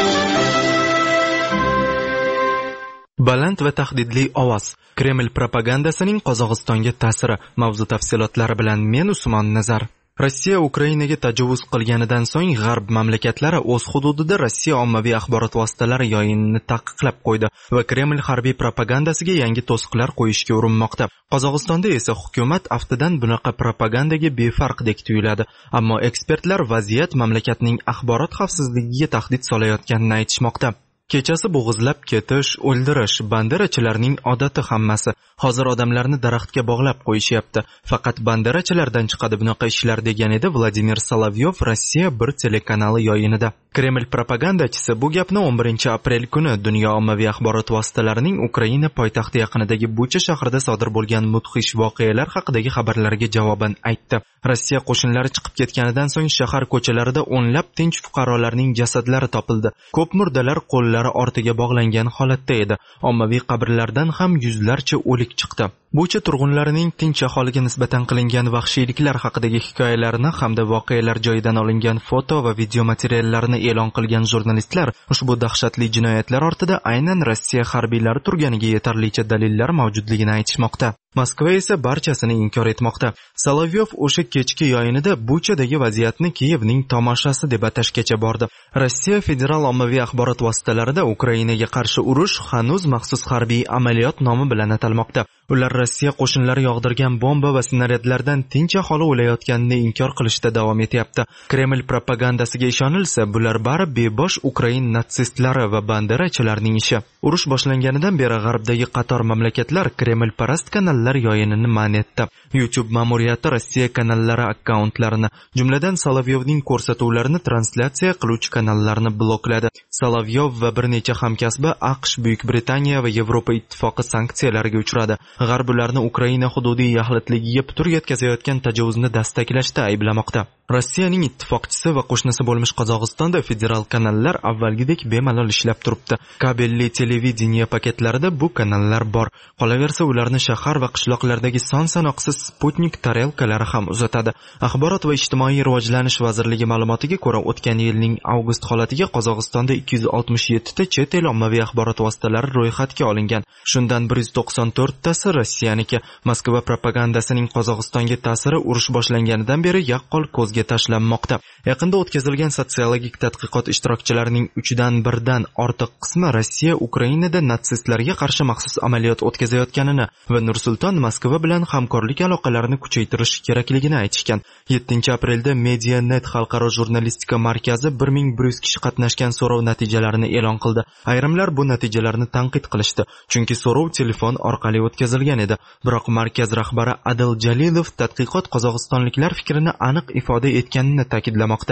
Baland va tahdidli ovoz. Kreml propagandasining Qozog'istonga ta'siri. Mavzu tafsilotlari bilan men Usmon Nazar. Rossiya Ukrainaga tajovuz qilganidan so'ng g'arb mamlakatlari o'z hududida Rossiya ommaviy axborot vositalari yoyinini taqiqlab qo'ydi va Kreml harbiy propagandasiga yangi to'siqlar qo'yishga urinmoqda. Qozog'istonda esa hukumat aftidan bunaqa propagandaga befarqdek tuyuladi, ammo ekspertlar vaziyat mamlakatning axborot xavfsizligiga tahdid solayotganini aytishmoqda. Kechasi bo'g'izlab ketish, o'ldirish banderachilarning odati hammasi. Hozir odamlarni daraxtga bog'lab qo'yishyapti. Faqat banderachilardan chiqadi bunaqa ishlar, degan edi Vladimir Solovyov Rossiya bir telekanali yoyinida. Kreml propagandachisi bu gapni o'n birinchi aprel kuni dunyo ommaviy axborot vositalarining Ukraina poytaxti yaqinidagi Bucha shahrida sodir bo'lgan mudhish voqealar haqidagi xabarlarga javoban aytdi. Rossiya qo'shinlari chiqib ketganidan so'ng shahar ko'chalarida o'nlab tinch fuqarolarning jasadlari topildi. Ko'p murdalar qo'llari ortiga bog'langan holatda edi. Ommaviy qabrlardan ham yuzlarcha o'lik chiqdi. Bucha turg'unlarining tinch aholiga nisbatan qilingan vahshiyliklar haqidagi hikoyalarini hamda voqealar joyidan olingan foto va video materiallarini e'lon qilgan jurnalistlar ushbu dahshatli jinoyatlar ortida aynan Rossiya harbiylari turganiga yetarlicha dalillar mavjudligini aytishmoqda. Moskva esa barchasini inkor etmoqda. Solovyov o'sha kechki yoyinida Buchadagi vaziyatni Kiyevning tomoshasi deb atashgacha bordi. Rossiya federal ommaviy axborot vositalarida Ukrainaga qarshi urush hanuz maxsus harbiy amaliyot nomi bilan atalmoqda. Ular Rossiya qo'shinlari yog'dirgan bomba va snaryadlardan tinch aholi o'layotganini inkor qilishda davom etyapti. Kreml propagandasiga ishonilsa, bular bari bebosh Ukrain natsistlari va banderachilarning ishi. Urush boshlanganidan beri g'arbdagi qator mamlakatlar Kreml parast kanallar yoyinini man etdi. YouTube ma'muriyati Rossiya kanallari akkauntlarini, jumladan Solovyovning ko'rsatuvlarini translyatsiya qiluvchi kanallarni blokladi. Solovyov va bir necha hamkasbi AQSh, Buyuk Britaniya va Yevropa ittifoqi sanksiyalarga uchradi. G'arb ularni Ukraina hududiy yaxlitligiga putur yetkazayotgan tajovuzni dastaklashda ayblamoqda. Rossiyaning ittifoqchisi va qo'shnisi bo'lmish Qozog'istonda federal kanallar avvalgidek bemalol ishlab turibdi. Kabelli televideniya paketlarida bu kanallar bor. Qolaversa, ularni shahar va qishloqlardagi son-sanoqsiz Sputnik tarelkalari ham uzatadi. Axborot va ijtimoiy rivojlanish vazirligi ma'lumotiga ko'ra, o'tgan yilning avgust holatiga Qozog'istonda ikki yuz oltmish yetti ta chet el ommaviy axborot vositalari ro'yxatga olingan. Shundan bir yuz to'qson to'rt tasi Rossiyaniki. Moskva propagandasining Qozog'istonga ta'siri urush boshlanganidan beri yaqqol ko'zga tashlanmoqda. Yaqinda o'tkazilgan sotsiologik tadqiqot ishtirokchilarining uchdan birdan ortiq qismi Rossiya Ukrainada natsistlarga qarshi maxsus amaliyot o'tkazayotganini va Nursulton Moskva bilan hamkorlik aloqalarini kuchaytirish kerakligini aytishgan. yettinchi aprelda Medianet xalqaro jurnalistika markazi bir ming bir yuz kishi qatnashgan so'rov natijalarini e'lon qildi. Ayrimlar bu natijalarni tanqid qilishdi, chunki so'rov telefon orqali o'tkazilgan edi. Biroq markaz rahbari Adil Jalilov tadqiqot qozog'istonliklar fikrini aniq ifoda etganini ta'kidlamoqda.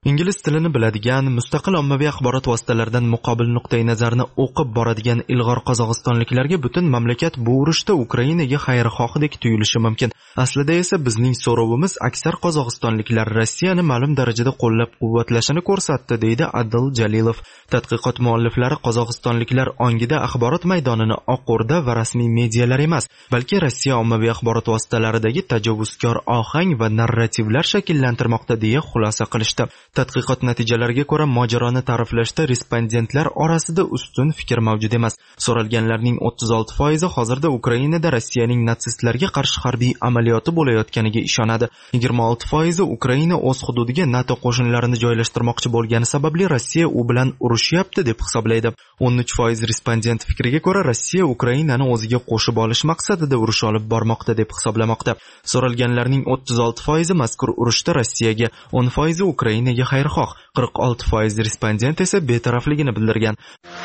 Ingliz tilini biladigan, mustaqil ommaviy axborot vositalaridan muqobil nuqtai nazarni o'qib boradigan ilg'or qozog'istonliklarga butun mamlakat bu urushda Ukrainaga xayrixohdek tuyulishi mumkin. Aslida esa bizning so'rovimiz aksar qozog'istonliklar Rossiyani ma'lum darajada qo'llab-quvvatlashini ko'rsatdi, deydi Adil Jalilov. Tadqiqot mualliflari qozog'istonliklar ongida axborot maydonini Oq O'rda va rasmiy medialar emas, balki Rossiya ommaviy axborot vositalaridagi tajovuzkor ohang va narrativlar shakllantirmoqda deya xulosa qilishdi. Tadqiqot natijalariga ko'ra, mojaroni ta'riflashda respondentlar orasida ustun fikr mavjud emas. So'ralganlarning o'ttiz olti foizi hozirda Ukrainada Rossiyaning natsistlarga qarshi harbiy amaliyoti bo'layotganiga ishonadi. yigirma olti foizi Ukraina o'z hududiga NATO qo'shinlarini joylashtirmoqchi bo'lgani sababli Rossiya u bilan urushyapti deb hisoblaydi. o'n uch foiz respondent fikriga ko'ra, Rossiya Ukrainani o'ziga qo'shib olish maqsadida urush olib bormoqda deb hisoblamoqda. So'ralganlarning o'ttiz olti foizi mazkur urushda Rossiyaga, o'n foizi Ukrainaga xayrixoh, qirq olti foiz respondent esa betarafligini bildirgan.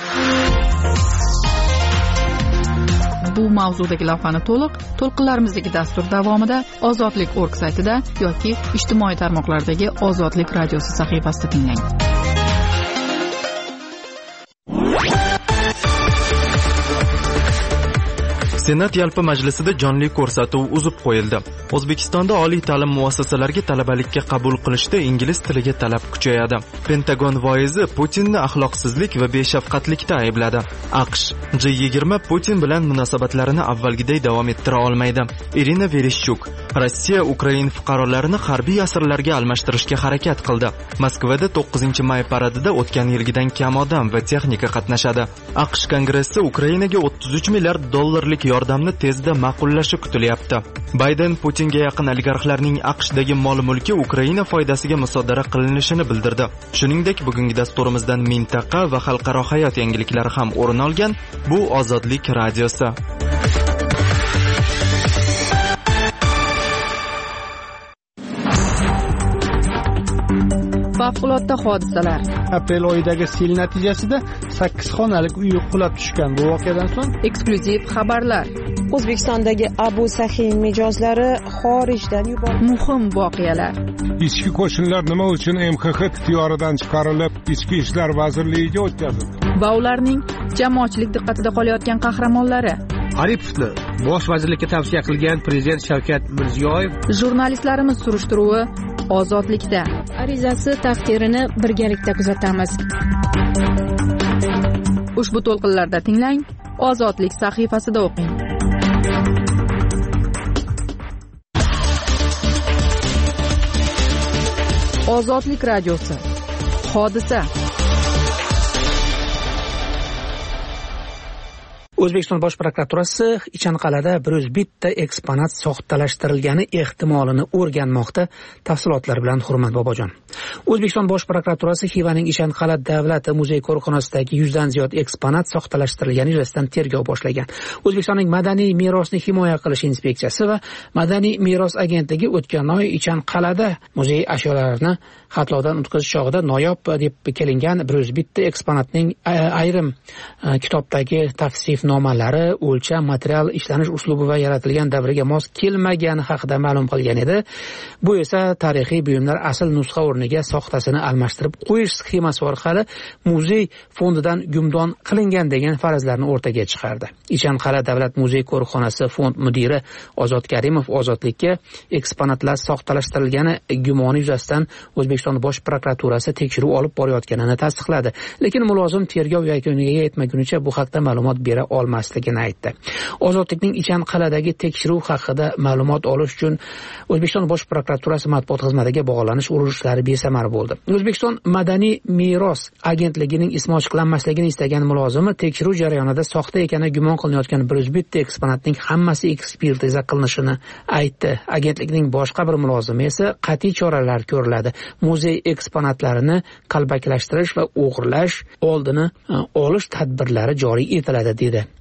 Bu mavzudagi lavhani to'liq to'lqinlarimizdagi dastur davomida ozodlik org saytida yoki ijtimoiy tarmoqlardagi Ozodlik radiosi sahifasida tinglang. Senat yalpi majlisida jonli ko'rsatuv uzib qo'yildi. O'zbekistonda oliy ta'lim muassasalariga talabalikka qabul qilishda ingliz tiliga talab kuchayadi. Pentagon voizi Putinni axloqsizlik va beshafqatlikda aybladi. AQSh G yigirma Putin bilan munosabatlarini avvalgiday davom ettira olmaydi. Irina Vereshchuk Rossiya Ukraina fuqarolarini harbiy asirlarga almashtirishga harakat qildi. Moskvada to'qqizinchi may paradida o'tgan yilgidan kam odam va texnika qatnashadi. AQSh Kongressi Ukrainaga o'ttiz uch milliard dollarlik yordamni tezda ma'qullashi kutilyapti. Bayden Putinga yaqin oligarxlarning AQShdagi mol-mulki Ukraina foydasiga musodara qilinishini bildirdi. Shuningdek, bugungi dasturimizdan mintaqa va xalqaro hayot yangiliklari ham o'rin olgan. Bu Ozodlik radiosi. Favqulodda hodisalar. Aprel oyidagi sel natijasida sakkiz xonalik uy qulab tushgan. Bu voqeadan so'ng eksklyuziv xabarlar. O'zbekistondagi Abu Sahiy mijozlari xorijdan yuborildi. Muhim voqealar. Ichki qo'shinlar nima uchun M X X ixtiyoridan chiqarilib, Ichki ishlar vazirligiga o'tkazildi? Va ularning jamoatchilik diqqatida qolayotgan qahramonlari. Aripovni bosh vazirlikka tavsiya qilgan prezident Shavkat Mirziyoyev. Jurnalistlarimiz surishtiruvi Ozodlikda. Arizasi taqdirini birgalikda kuzatamiz. Ushbu to'lqinlarda tinglang, Ozodlik sahifasida o'qing. Ozodlik radiosi. Hodisa. O'zbekiston Bosh prokuraturasi Ichanqal'ada bir yuz bitta eksponat soxtalashtirilgani ehtimolini o'rganmoqda. Tafsilotlar bilan Hurmat Bobojon. O'zbekiston Bosh prokuraturasi Xivaning Ichanqal'a davlat muzey qo'riqxonasidagi yuzdan ziyod eksponat soxtalashtirilgani yuzasidan tergov boshlagan. O'zbekistonning madaniy merosni himoya qilish inspeksiyasi va Madaniy meros agentligi o'tgan oy Ichanqal'ada muzey ashyolarini xatlovdan o'tkazish chog'ida noyob deb kelingan bir yuz bitta eksponatning ayrim kitobdagi tavsif nomalari, o'lcham, material ishlanish uslubi va yaratilgan davriga mos kelmagani haqida ma'lum qilgan edi. Bu esa tarixiy buyumlar asl nusxa o'rniga soxtasini almashtirib qo'yish sxemasi orqali muzey fondidan gumdon qilingan degan farazlarni o'rtaga chiqardi. Ichanqal'a davlat muzey qo'riqxonasi fond mudiri Ozod Karimov Ozodlikka eksponatlar soxtalashtirilgani gumoni yuzasidan O'zbekiston Bosh prokuraturasi tekshiruv olib borayotganini tasdiqladi. Lekin mulozim tergov yakuniga yetmagunicha bu haqda ma'lumot bera olmasligini aytdi. Ozodlikning Ichanqal'adagi tekshiruv haqida ma'lumot olish uchun O'zbekiston Bosh prokuraturasi matbuot xizmatiga bog'lanish urunishlari besamar bo'ldi. O'zbekiston Madaniy meros agentligining ismi ochiqlanmasligini istagan mulozimi tekshiruv jarayonida soxta ekani gumon qilinayotgan bir yuz bitta eksponatning hammasi ekspertiza qilinishini aytdi. Agentlikning boshqa bir mulozimi esa qat'iy choralar ko'riladi. Muzey eksponatlarini qalbakilashtirish va o'g'irlash oldini olish tadbirlari joriy etiladi dedi.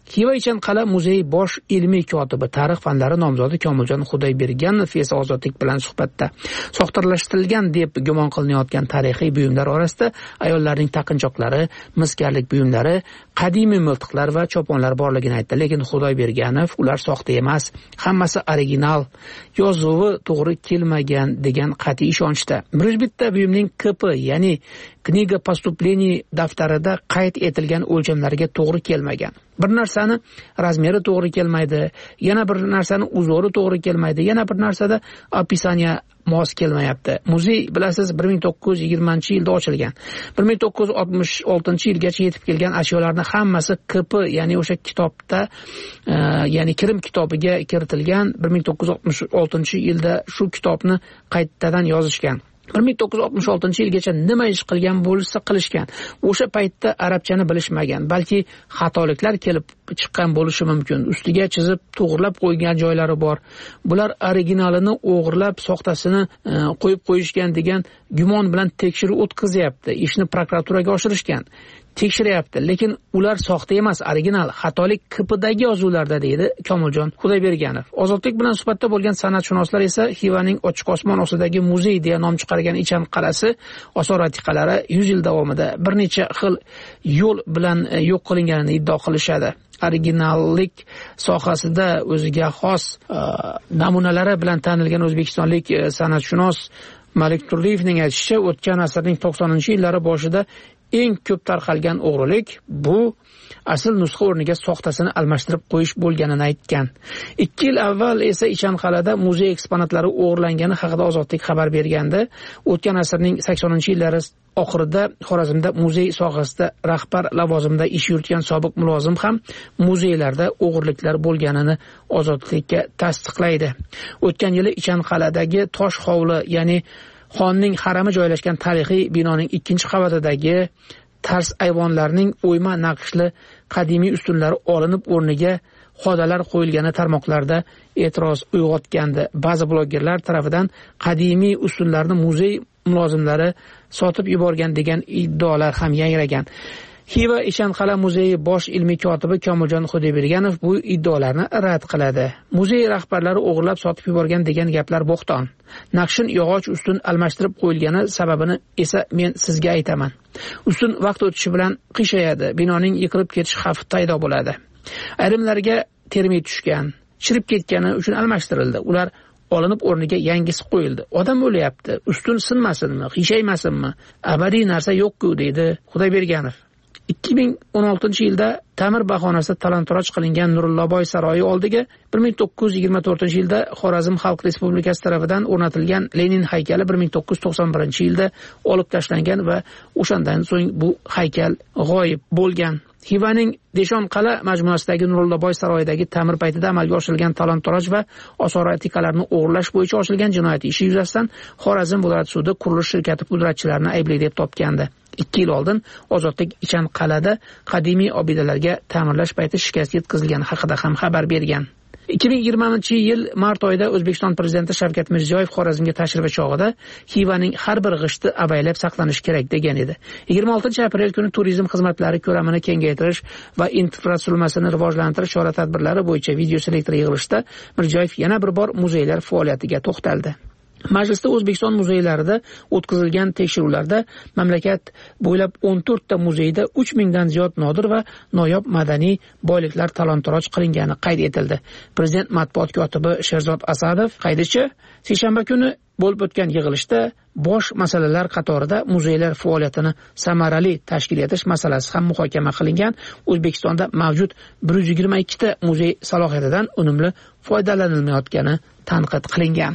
Xiva Ichanqal'a muzeyi bosh ilmiy kotibi, tarix fanlari nomzodi Komiljon Xudoyberganov esa Ozodlik bilan suhbatda soxtalashtirilgan deb gumon qilinayotgan tarixiy buyumlar orasida ayollarning taqinchoqlari, miskarlik buyumlari, qadimiy miltiqlar va choponlar borligini aytdi. Lekin Xudoyberganov ular soxta emas, hammasi original, yozuvi to'g'ri kelmagan degan qat'iy ishonchda. Bir bitta buyumning K P, ya'ni Kniga поступлений daftarida qayd etilgan o'lchamlarga to'g'ri kelmagan. Bir narsani razmeri to'g'ri kelmaydi, yana bir narsani uzori to'g'ri kelmaydi, yana bir narsada описание mos kelmayapti. Muzey bilasiz bir ming to'qqiz yuz yigirmanchi yilda ochilgan. bir ming to'qqiz yuz oltmish oltinchi yilgacha yetib kelgan ashyolarning hammasi K P, ya'ni o'sha kitobda, e, ya'ni kirim kitobiga kiritilgan. bir ming to'qqiz yuz oltmish oltinchi yilda shu kitobni qaytadan yozishgan. bir ming to'qqiz yuz oltmish oltinchi yilgacha nima ish qilgan bo'lsa qilishgan. O'sha paytda arabchani bilishmagan, balki xatoliklar kelib chiqqan bo'lishi mumkin. Ustiga chizib to'g'rilab qo'ygan joylari bor. Bular originalini o'g'irlab soxtasini e, qo'yib qo'yishgan degan gumon bilan tekshiruv o'tkazyapti. Ishni prokuraturaga oshirishgan. Tekshiryapti, lekin ular soxta emas, original. Xatolik K P'dagi yozuvlarda, deydi Komiljon Xudoyberganov. Ozodlik bilan suhbatda bo'lgan san'atshunoslar esa Xivaning ochiq osmon ostidagi muzey deya nom chiqargan Ichanqal'asi osor atiqalari yuz yil davomida bir necha xil yo'l bilan yo'q qilinganini iddao qilishadi. Originallik sohasida o'ziga xos e, namunalari bilan tanilgan o'zbekistonlik e, san'atshunos Malik Turdiyevning aytishicha, o'tgan asrning to'qsoninchi yillari boshida eng ko'p tarqalgan o'g'rilik bu asl nusxa o'rniga soxtasini almashtirib qo'yish bo'lganini aytgan. ikki yil avval esa Ichanqal'da muzey eksponatlari o'g'irlangani haqida Ozodlik xabar bergandi. O'tgan asrning saksoninchi yillari oxirida Xorazmda muzey sohasida rahbar lavozimida ish yuritgan sobiq mulozim ham muzeylarda o'g'irliklar bo'lganini Ozodlikka tasdiqlaydi. O'tgan yili Ichanqal'dagi tosh hovli, ya'ni xonning harami joylashgan tarixiy binoning ikkinchi qavatidagi tars ayvonlarning o'yma naqshli qadimiy ustunlari olinib o'rniga xodalar qo'yilgani tarmoqlarda e'tiroz uyg'otgandi. Ba'zi blogerlar tomonidan qadimiy ustunlarni muzey mulozimlari sotib yuborgan degan iddaolar ham yangragan. Xiva Ichanqal'a muzeyi bosh ilmiy kotibi Komiljon Xudoyberganov bu iddaolarni rad qiladi. Muzey rahbarlari o'g'irlab sotib yuborgan degan gaplar bo'xton. Naqshin yog'och ustun almashtirib qo'yilgani sababini esa men sizga aytaman. Ustun vaqt o'tishi bilan qiyshayadi, binoning yiqilib ketish xavfi paydo bo'ladi. Ayrimlarga termit tushgan, chirib ketgani uchun almashtirildi. Ular olinib o'rniga yangisi qo'yildi. Odam o'lyapti, ustun sinmasinmi, qiyshaymasinmi? Abadiy narsa yo'q-ku, deydi Xudoyberganov. ikki ming o'n oltinchi yilda ta'mir bahonasida talon-toroj qilingan Nurillaboy saroyi oldiga bir ming to'qqiz yuz yigirma to'rtinchi yilda Xorazm Xalq Respublikasi tomonidan o'rnatilgan Lenin haykali bir ming to'qqiz yuz to'qson birinchi yilda olib tashlangan va o'shandan so'ng bu haykal g'oyib bo'lgan. Xivaning Deshonqal'a majmuasidagi Nurillaboy saroyidagi ta'mir paytida amalga oshirilgan talon-toroj va osor atikalarni o'g'irlash bo'yicha ochilgan jinoyat ishi yuzasidan Xorazm viloyat sudi qurilish shirkati pudratchilarini aybli deb topgandi. ikki yil oldin Ozodlik Ichanqal'da qadimiy obidalarga ta'mirlash payti shikast yetkazilgani haqida ham xabar bergan. ikki ming yigirmanchi yil mart oyida O'zbekiston prezidenti Shavkat Mirziyoyev Xorazmga tashrifi chog'ida Xivaning har bir g'ishti avaylab saqlanishi kerak degan edi. yigirma oltinchi aprel kuni turizm xizmatlari ko'lamini kengaytirish va infratuzilmasini rivojlantirish chora-tadbirlari bo'yicha video selektor yig'ilishida Mirziyoyev yana bir bor muzeylar faoliyatiga to'xtaldi. Majlisda O'zbekiston muzeylarida o'tkazilgan tekshiruvlarda mamlakat bo'ylab o'n to'rtta muzeyda uch mingdan ziyod nodir va noyob madaniy boyliklar talon-toroj qilingani qayd etildi. Prezident matbuot kotibi Sherzod Asadov qaydishicha, seshanba kuni bo'lib o'tgan yig'ilishda bosh masalalar qatorida muzeylar faoliyatini samarali tashkil etish masalasi ham muhokama qilingan. O'zbekistonda mavjud bir yuz yigirma ikkita muzey salohiyatidan unumli foydalanilmayotgani tanqid qilingan.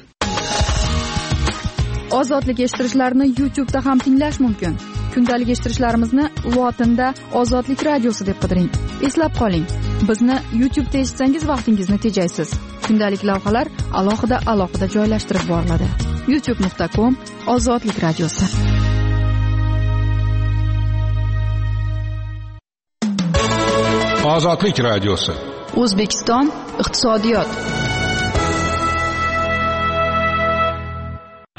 Ozodlik eshittirishlarni YouTube'da ham tinglash mumkin. Kundalik eshittirishlarimizni lotinda Ozodlik radiosi deb qidiring. Eslab qoling, bizni YouTube'da eshitsangiz vaqtingizni tejaysiz. Kundalik lavhalar alohida alohida joylashtirib boriladi. youtube nuqta com Ozodlik radiosi. Ozodlik radiosi. O'zbekiston iqtisodiyot.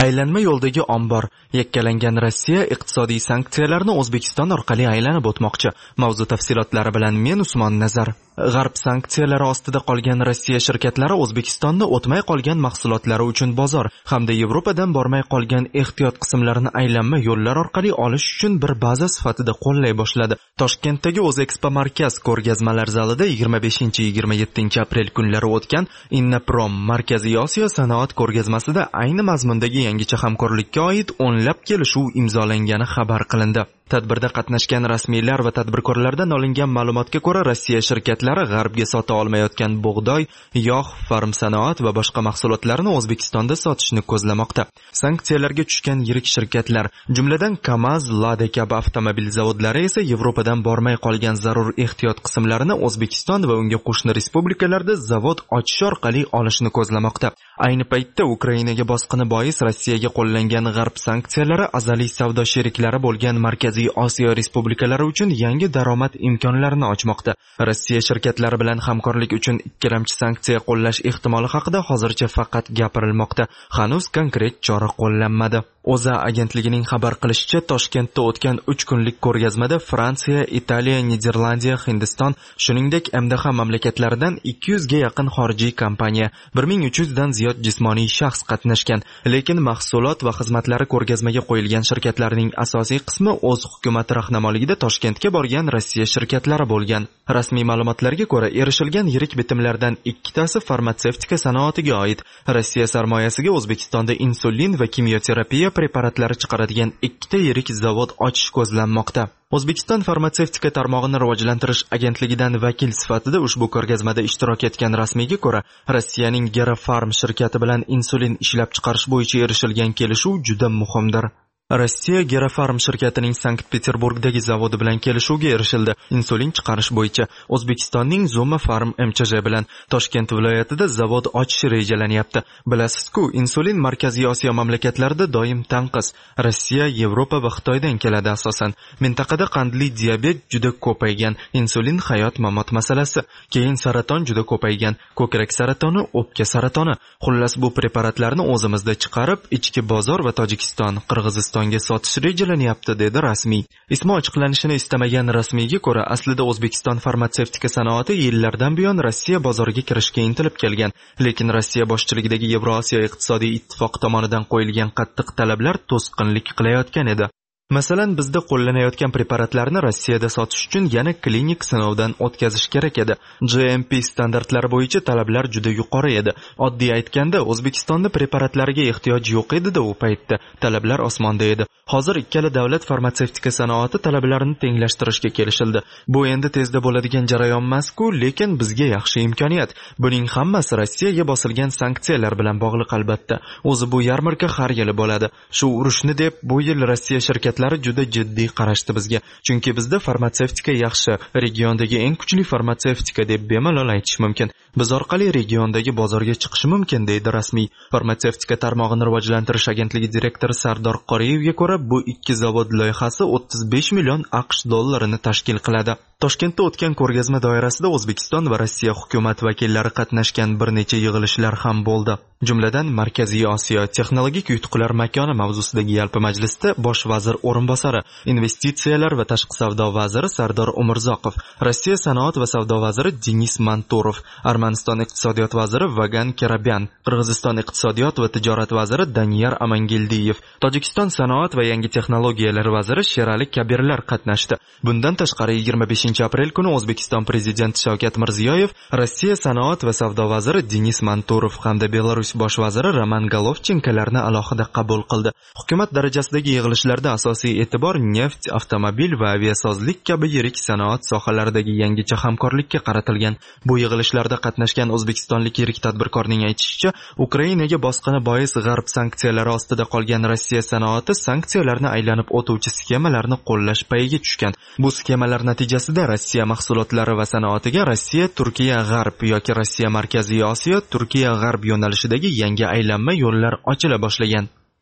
Aylanma yo'ldagi ombor. Yakkalangan Rossiya iqtisodiy sanksiyalarni O'zbekiston orqali aylanib o'tmoqchi. Mavzu tafsilotlari bilan men Usmon Nazar. G'arb sanksiyalari ostida qolgan Rossiya shirkatlari O'zbekistonda o'tmay qolgan mahsulotlari uchun bozor hamda Yevropadan bormay qolgan ehtiyot qismlarini aylanma yo'llar orqali olish uchun bir baza sifatida qo'llay boshladi. Toshkentdagi O'zekspo markaz ko'rgazmalar zalida yigirma beshinchi yigirma yettinchi aprel kunlari o'tgan Innaprom Markaziy Osiyo sanoat ko'rgazmasida ayni mazmundagi yangicha hamkorlikka oid o'nlab kelishuv imzolangani xabar qilindi. Tadbirda qatnashgan rasmiylar va tadbirkorlardan olingan ma'lumotga ko'ra, Rossiya shirkatlari G'arbga sota olmayotgan bug'doy, yog', farm sanoat va boshqa mahsulotlarni O'zbekistonda sotishni ko'zlamoqda. Sanksiyalarga tushgan yirik shirkatlar, jumladan KAMAZ, Lada kabi avtomobil zavodlari esa Yevropadan bormay qolgan zarur ehtiyot qismlarini O'zbekiston va unga qo'shni respublikalarda zavod ochish orqali olishni ko'zlamoqda. Ayni paytda Ukrainaga bosqini bois Rossiyaga qo'llangan G'arb sanksiyalari azaliy savdo sheriklari bo'lgan Markaziy Osiyo respublikalari uchun yangi daromad imkonlarini ochmoqda. Rossiya shirkatlari bilan hamkorlik uchun ikkilamchi sanksiya qo'llash ehtimoli haqida hozircha faqat gapirilmoqda. Hanuz konkret chora qo'llanmadi. O'zA agentligining xabar qilishicha, Toshkentda o'tgan uch kunlik ko'rgazmada Fransiya, Italiya, Niderlandiya, Hindiston, shuningdek M D H mamlakatlaridan ikki yuzga yaqin xorijiy kompaniya, bir ming uch yuz dan ziyod jismoniy shaxs qatnashgan. Lekin mahsulot va xizmatlari ko'rgazmaga qo'yilgan shirkatlarning asosiy qismi o'z hukumati rahnamoligida Toshkentga borgan Rossiya shirkatlari bo'lgan. Rasmiy ma'lumotlarga ko'ra, erishilgan yirik bitimlardan ikkitasi farmatsevtika sanoatiga oid. Rossiya sarmoyasiga O'zbekistonda insulin va kimyoterapiya preparatlari chiqaradigan ikkita yirik zavod ochish ko'zlanmoqda. O'zbekiston farmatsevtika tarmog'ini rivojlantirish agentligidan vakil sifatida ushbu ko'rgazmada ishtirok etgan rasmiyga ko'ra, Rossiyaning Gerafarm shirkati bilan insulin ishlab chiqarish bo'yicha erishilgan kelishuv juda muhimdir. Rossiya Gerafarm shirkatining Sankt-Peterburgdagi zavodi bilan kelishuvga erishildi. Insulin chiqarish bo'yicha O'zbekistonning Zoma Farm M Ch J bilan Toshkent viloyatida zavod ochish rejalanyapti. Bilasizku, insulin Markaziy Osiyo mamlakatlarida doim tanqis. Rossiya, Yevropa va Xitoydan keladi asosan. Mintaqada qandli diabet juda ko'paygan, insulin hayot-mamot masalasi, keyin saraton juda ko'paygan, ko'krak saratoni, o'pka saratoni. Xullas, bu preparatlarni o'zimizda chiqarib, ichki bozor va Tojikiston, Qirg'iziston sotish rejalanyapti, dedi rasmiy. Ismi ochiqlanishini istamagan rasmiyga ko'ra, aslida O'zbekiston farmatsevtika sanoati yillardan buyon Rossiya bozoriga kirishga intilib kelgan, lekin Rossiya boshchiligidagi Yevrosiyo iqtisodiy ittifoq tomonidan qo'yilgan qattiq talablar to'sqinlik qilayotgan edi. Masalan, bizda qo'llanayotgan preparatlarni Rossiyada sotish uchun yana klinik sinovdan o'tkazish kerak edi. G M P standartlari bo'yicha talablar juda yuqori edi. Oddiy aytganda, O'zbekistonda preparatlariga ehtiyoj yo'q edi-da u paytda. Talablar osmonda edi. Hozir ikkala davlat farmatsevtika sanoati talablarini tenglashtirishga kelishildi. Bu endi tezda bo'ladigan jarayon emas-ku, lekin bizga yaxshi imkoniyat. Buning hammasi Rossiyaga bosilgan sanksiyalar bilan bog'liq albatta. O'zi bu yarmarka har yili bo'ladi. Shu urushni deb bu yil Rossiya shirkatlari juda jiddiy qarashdi bizga. Chunki bizda farmatsevtika yaxshi, regiondagi eng kuchli farmatsevtika deb bemalol aytish mumkin. Biz orqali regiondagi bozorga chiqish mumkin, deydi rasmiy. Farmatsevtika tarmog'ini rivojlantirish agentligi direktori Sardor Qoriyevga ko'ra, bu ikki zavod loyihasi o'ttiz besh million AQSh dollarini tashkil qiladi. Toshkentda o'tgan ko'rgazma doirasida O'zbekiston va Rossiya hukumat vakillari qatnashgan bir necha yig'ilishlar ham bo'ldi. Jumladan, Markaziy Osiyo texnologik yutuqlar makoni mavzusidagi yalpi majlisda bosh vazir o'rinbosari, investitsiyalar va tashqi savdo vaziri Sardor Umurzoqov, Rossiya sanoat va savdo vaziri Denis Manturov, Armaniston iqtisodiyot vaziri Vagan Kerabyan, Qirg'iziston iqtisodiyot va tijorat vaziri Daniyar Amangildiyev, Tojikiston sanoat va yangi texnologiyalar vaziri Sherali Kabirlar qatnashdi. Bundan tashqari yigirma beshinchi aprel kuni O'zbekiston prezidenti Shavkat Mirziyoyev, Rossiya sanoat va savdo vaziri Denis Manturov hamda Belarus bosh vaziri Roman Golovchenkolarni alohida qabul qildi. Hukumat darajasidagi yig'ilishlarda asosiy e'tibor neft, avtomobil va aviasozlik kabi yirik sanoat sohalaridagi yangicha hamkorlikka qaratilgan. Bu yig'ilishlarda qatnashgan o'zbekistonlik yirik tadbirkorning aytishicha, Ukrainaga bosqini bois G'arb sanksiyalari ostida qolgan Rossiya sanoati sanksiyalarni aylanib o'tuvchi sxemalarni qo'llash payiga tushgan. Bu sxemalar natijasida Rossiya mahsulotlari va sanoatiga Rossiya, Turkiya, G'arb yoki Rossiya Markaziy Osiyo, Turkiya, G'arb yo'nalishidagi yangi aylanma yo'llar ochila boshlagan.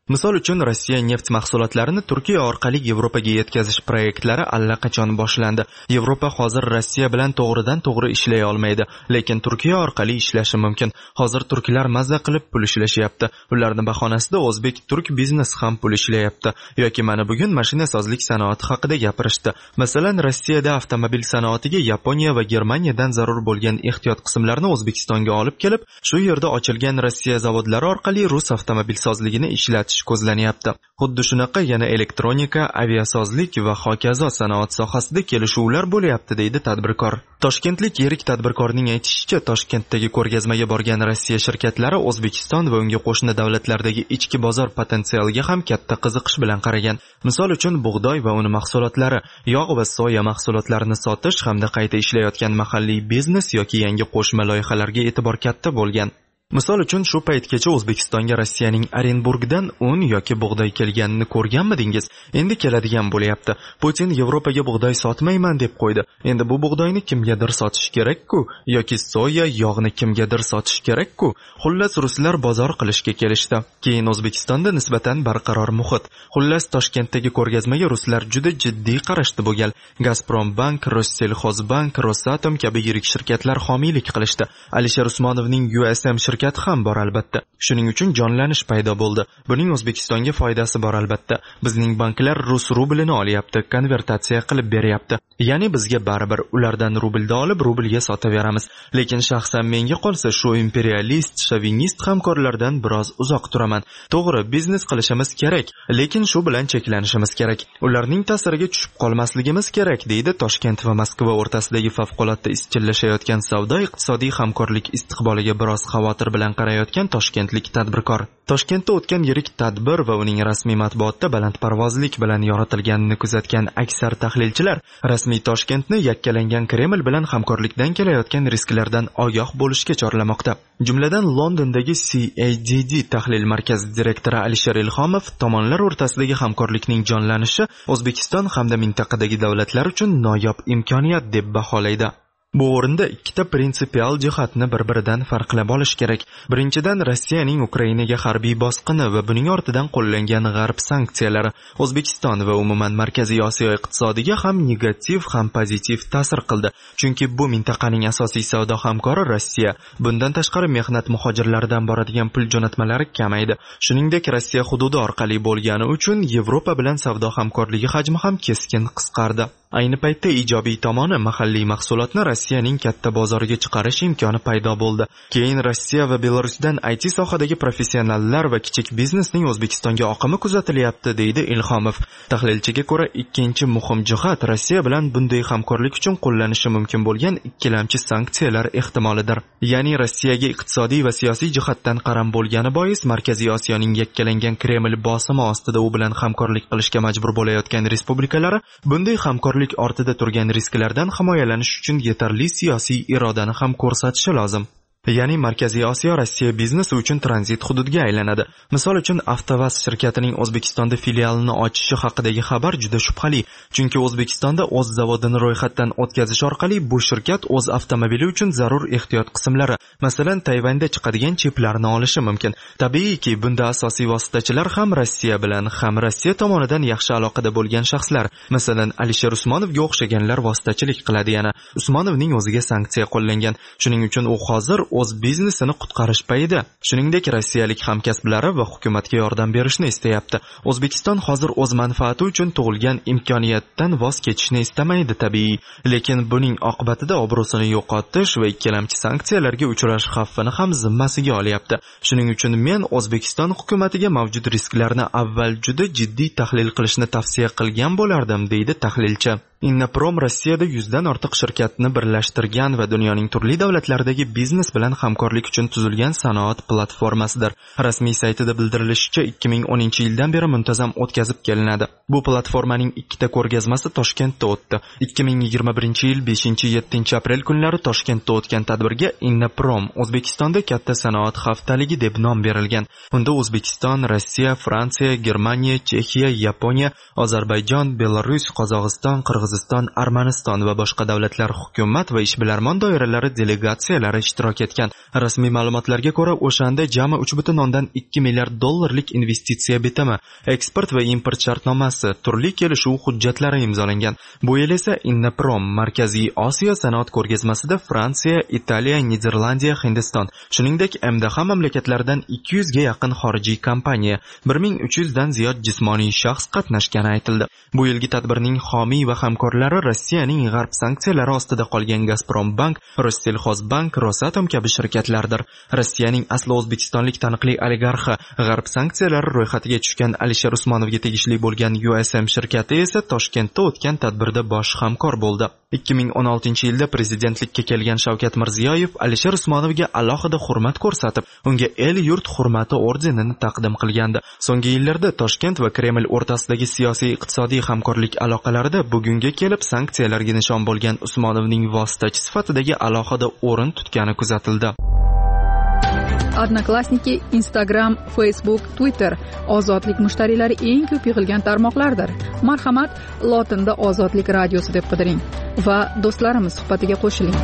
Misol uchun, Rossiya neft mahsulotlarini Turkiya orqali Yevropaga yetkazish proyektlari allaqachon boshlandi. Yevropa hozir Rossiya bilan to'g'ridan-to'g'ri ishlay olmaydi, lekin Turkiya orqali ishlashi mumkin. Hozir turklar mazza qilib pul ishlashyapti. Ularning bahonasida o'zbek-turk biznes ham pul ishlayapti. Yoki mana bugun mashinasozlik sanoati haqida gapirishdi. Masalan, Rossiyada avtomobil sanoatiga Yaponiya va Germaniyadan zarur bo'lgan ehtiyot qismlarni O'zbekistonga olib kelib, shu yerda ochilgan Rossiya zavodlari orqali rus avtomobilsozligini ishlatish ko'zlanyapti. Xuddi shunaqa yana elektronika, aviasozlik va hokazo sanoat sohasida kelishuvlar bo'lyapti, deydi tadbirkor. Toshkentlik yirik tadbirkorning aytishicha, Toshkentdagi ko'rgazmaga borgan Rossiya shirkatlari O'zbekiston va unga qo'shni davlatlardagi ichki bozor potensialiga ham katta qiziqish bilan qaragan. Misol uchun, bug'doy va uni mahsulotlari, yog' va soya mahsulotlarini sotish hamda qayta ishlayotgan mahalliy biznes yoki yangi qo'shma loyihalarga e'tibor katta bo'lgan. Misol uchun, shu paytgacha O'zbekistonga Rossiyaning Orenburgdan un yoki bug'doy kelganini ko'rganmidingiz? Endi keladigan bo'lyapti. Putin Yevropaga bug'doy sotmayman deb qo'ydi. Endi bu bug'doyni kimgadir sotish kerak-ku, yoki soya, yog'ni kimgadir sotish kerak-ku. Xullas, ruslar bozor qilishga kelishdi. Keyin O'zbekistonda nisbatan barqaror muhit. Xullas, Toshkentdagi ko'rgazmaga ruslar juda jiddiy qarashdi bu gal. Gazprombank, Rossellxozbank, Rosatom kabi yirik shirkatlar homiylik qilishdi. Alisher Usmonovning U S M shirkati ham bor albatta. Shuning uchun jonlanish paydo bo'ldi. Buning O'zbekistonga foydasi bor albatta. Bizning banklar rus rublini olyapti, konvertatsiya qilib beryapti. Ya'ni bizga baribir ulardan rublda olib rublga sotaveramiz. Lekin shaxsan menga qolsa shu imperialist, shovinist hamkorlardan biroz uzoq turaman. To'g'ri, biznes qilishimiz kerak, lekin shu bilan cheklanishimiz kerak. Ularning ta'siriga tushib qolmasligimiz kerak, deydi Toshkent va Moskva o'rtasidagi favqulodda izchillashayotgan savdo-iqtisodiy hamkorlik istiqboliga biroz xavotir bilan qarayotgan toshkentlik tadbirkor. Toshkentda o'tgan yirik tadbir va uning rasmiy matbuotda balandparvozlik bilan yoritilganini kuzatgan aksar tahlilchilar rasmiy Toshkentni yakkalangan Kreml bilan hamkorlikdan kelayotgan risklardan ogoh bo'lishga chorlamoqda. Jumladan, Londondagi C A D D tahlil markazi direktori Alisher Ilhomov tomonlar o'rtasidagi hamkorlikning jonlanishi O'zbekiston hamda mintaqadagi davlatlar uchun noyob imkoniyat deb baholaydi. Bu o'rinda ikkita prinsipial jihatni bir-biridan farqlab olish kerak. Birinchidan, Rossiyaning Ukrainaga harbiy bosqini va buning ortidan qo'llangan g'arb sanksiyalari O'zbekiston va umuman Markaziy Osiyo iqtisodiga ham negativ, ham pozitiv ta'sir qildi. Chunki bu mintaqaning asosiy savdo hamkori Rossiya. Bundan tashqari, mehnat muhojirlaridan boradigan pul jo'natmalari kamaydi. Shuningdek, Rossiya hududi orqali bo'lgani uchun Yevropa bilan savdo hamkorligi hajmi ham keskin qisqardi. Ayni paytda ijobiy tomoni mahalliy mahsulotni Rossiyaning katta bozoriga chiqarish imkoni paydo bo'ldi. Keyin Rossiya va Belarusdan I T sohadagi professionallar va kichik biznesning O'zbekistonga oqimi kuzatilyapti, deydi Ilhomov. Tahlilchiga ko'ra, ikkinchi muhim jihat Rossiya bilan bunday hamkorlik uchun qo'llanishi mumkin bo'lgan ikkilamchi sanksiyalar ehtimolidir. Ya'ni Rossiyaga iqtisodiy va siyosiy jihatdan qaram bo'lgani bois Markaziy Osiyoning yakkalangan Kreml bosimi ostida u bilan hamkorlik qilishga majbur bo'layotgan respublikalari bunday hamkorlik ortida turgan risklardan himoyalanish uchun yetarli siyosiy irodani ham ko'rsatishi lozim. Ya'ni Markaziy Osiyo Rossiya biznesi uchun tranzit hududga aylanadi. Misol uchun, Avtovaz shirkatining O'zbekistonda filialini ochishi haqidagi xabar juda shubhali, chunki O'zbekistonda o'z zavodini ro'yxatdan o'tkazish orqali bu shirkat o'z avtomobili uchun zarur ehtiyot qismlari, masalan, Tayvanda chiqadigan chiplarni olishi mumkin. Tabiiyki, bunda asosiy vositachilar ham Rossiya bilan, ham Rossiya tomonidan yaxshi aloqada bo'lgan shaxslar, masalan, Alisher Usmonovga o'xshaganlar vositachilik qiladi. Yana Usmonovning o'ziga sanksiya qo'llangan. Shuning uchun u hozir o'z biznesini qutqarish payida. Shuningdek, rossiyalik hamkasblari va hukumatga yordam berishni istayapti. O'zbekiston hozir o'z manfaati uchun tug'ilgan imkoniyatdan voz kechishni istamaydi, tabiiy, lekin buning oqibatida obro'sini yo'qotish va ikkilamchi sanksiyalarga uchrash xavfini ham zimmasiga olyapti. Shuning uchun men O'zbekiston hukumatiga mavjud risklarni avval juda jiddiy tahlil qilishni tavsiya qilgan bo'lardim, deydi tahlilchi. Innoprom Rossiyada yuzdan ortiq shirkatni birlashtirgan va dunyoning turli davlatlaridagi biznes bilan hamkorlik uchun tuzilgan sanoat platformasidir. Rasmiy saytida bildirilishicha, ikki ming o'ninchi yildan beri muntazam o'tkazib kelinadi. Bu platformaning ikkita ko'rgazmasi Toshkentda o'tdi. ikki ming yigirma birinchi yil beshinchi yettinchi aprel kunlari Toshkentda o'tgan tadbirga Innoprom O'zbekistonda katta sanoat haftaligi deb nom berilgan. Unda O'zbekiston, Rossiya, Fransiya, Germaniya, Chexiya, Yaponiya, Ozarbayjon, Belarus, Qozog'iston, Qirg'iziston Qirg'iziston, Armaniston va boshqa davlatlar hukumat va ishbilarmon doiralari delegatsiyalari ishtirok etgan. Rasmiy ma'lumotlarga ko'ra, o'shanda jami uch butun o'ndan ikki milliard dollarlik investitsiya bitimi, eksport va import shartnomasi, turli kelishuv hujjatlari imzolangan. Bu yil esa Innoprom Markaziy Osiyo sanoat ko'rgazmasida Fransiya, Italiya, Niderlandiya, Hindiston, shuningdek M D H mamlakatlaridan ikki yuzga yaqin xorijiy kompaniya, bir ming uch yuzdan ziyod jismoniy shaxs qatnashgani aytildi. Bu yilgi tadbirning homiy va hamkorlari Rossiyaning g'arb sanksiyalari ostida qolgan Gazprombank, Rossellxozbank, Rosatom kabi shirkatlardir. Rossiyaning asli o'zbekistonlik taniqli oligarxi, g'arb sanksiyalari ro'yxatiga tushgan Alisher Usmonovga tegishli bo'lgan U S M shirkati esa Toshkentda o'tgan tadbirda bosh hamkor bo'ldi. ikki ming o'n oltinchi yilda prezidentlikka kelgan Shavkat Mirziyoyev Alisher Usmonovga alohida hurmat ko'rsatib, unga el yurt hurmati ordenini taqdim qilgandi. So'nggi yillarda Toshkent va Kreml o'rtasidagi siyosiy iqtisodiy hamkorlik aloqalarida bugunga kelib sanksiyalarga nishon bo'lgan Usmonovning vositachi sifatidagi alohida o'rin tutgani kuzatildi. Odnoklassniki, Instagram, Facebook, Twitter ozodlik mushtariylari eng ko'p yig'ilgan tarmoqlardir. Marhamat, lotinda Ozodlik radiosi deb qidiring va do'stlarimiz suhbatiga qo'shiling.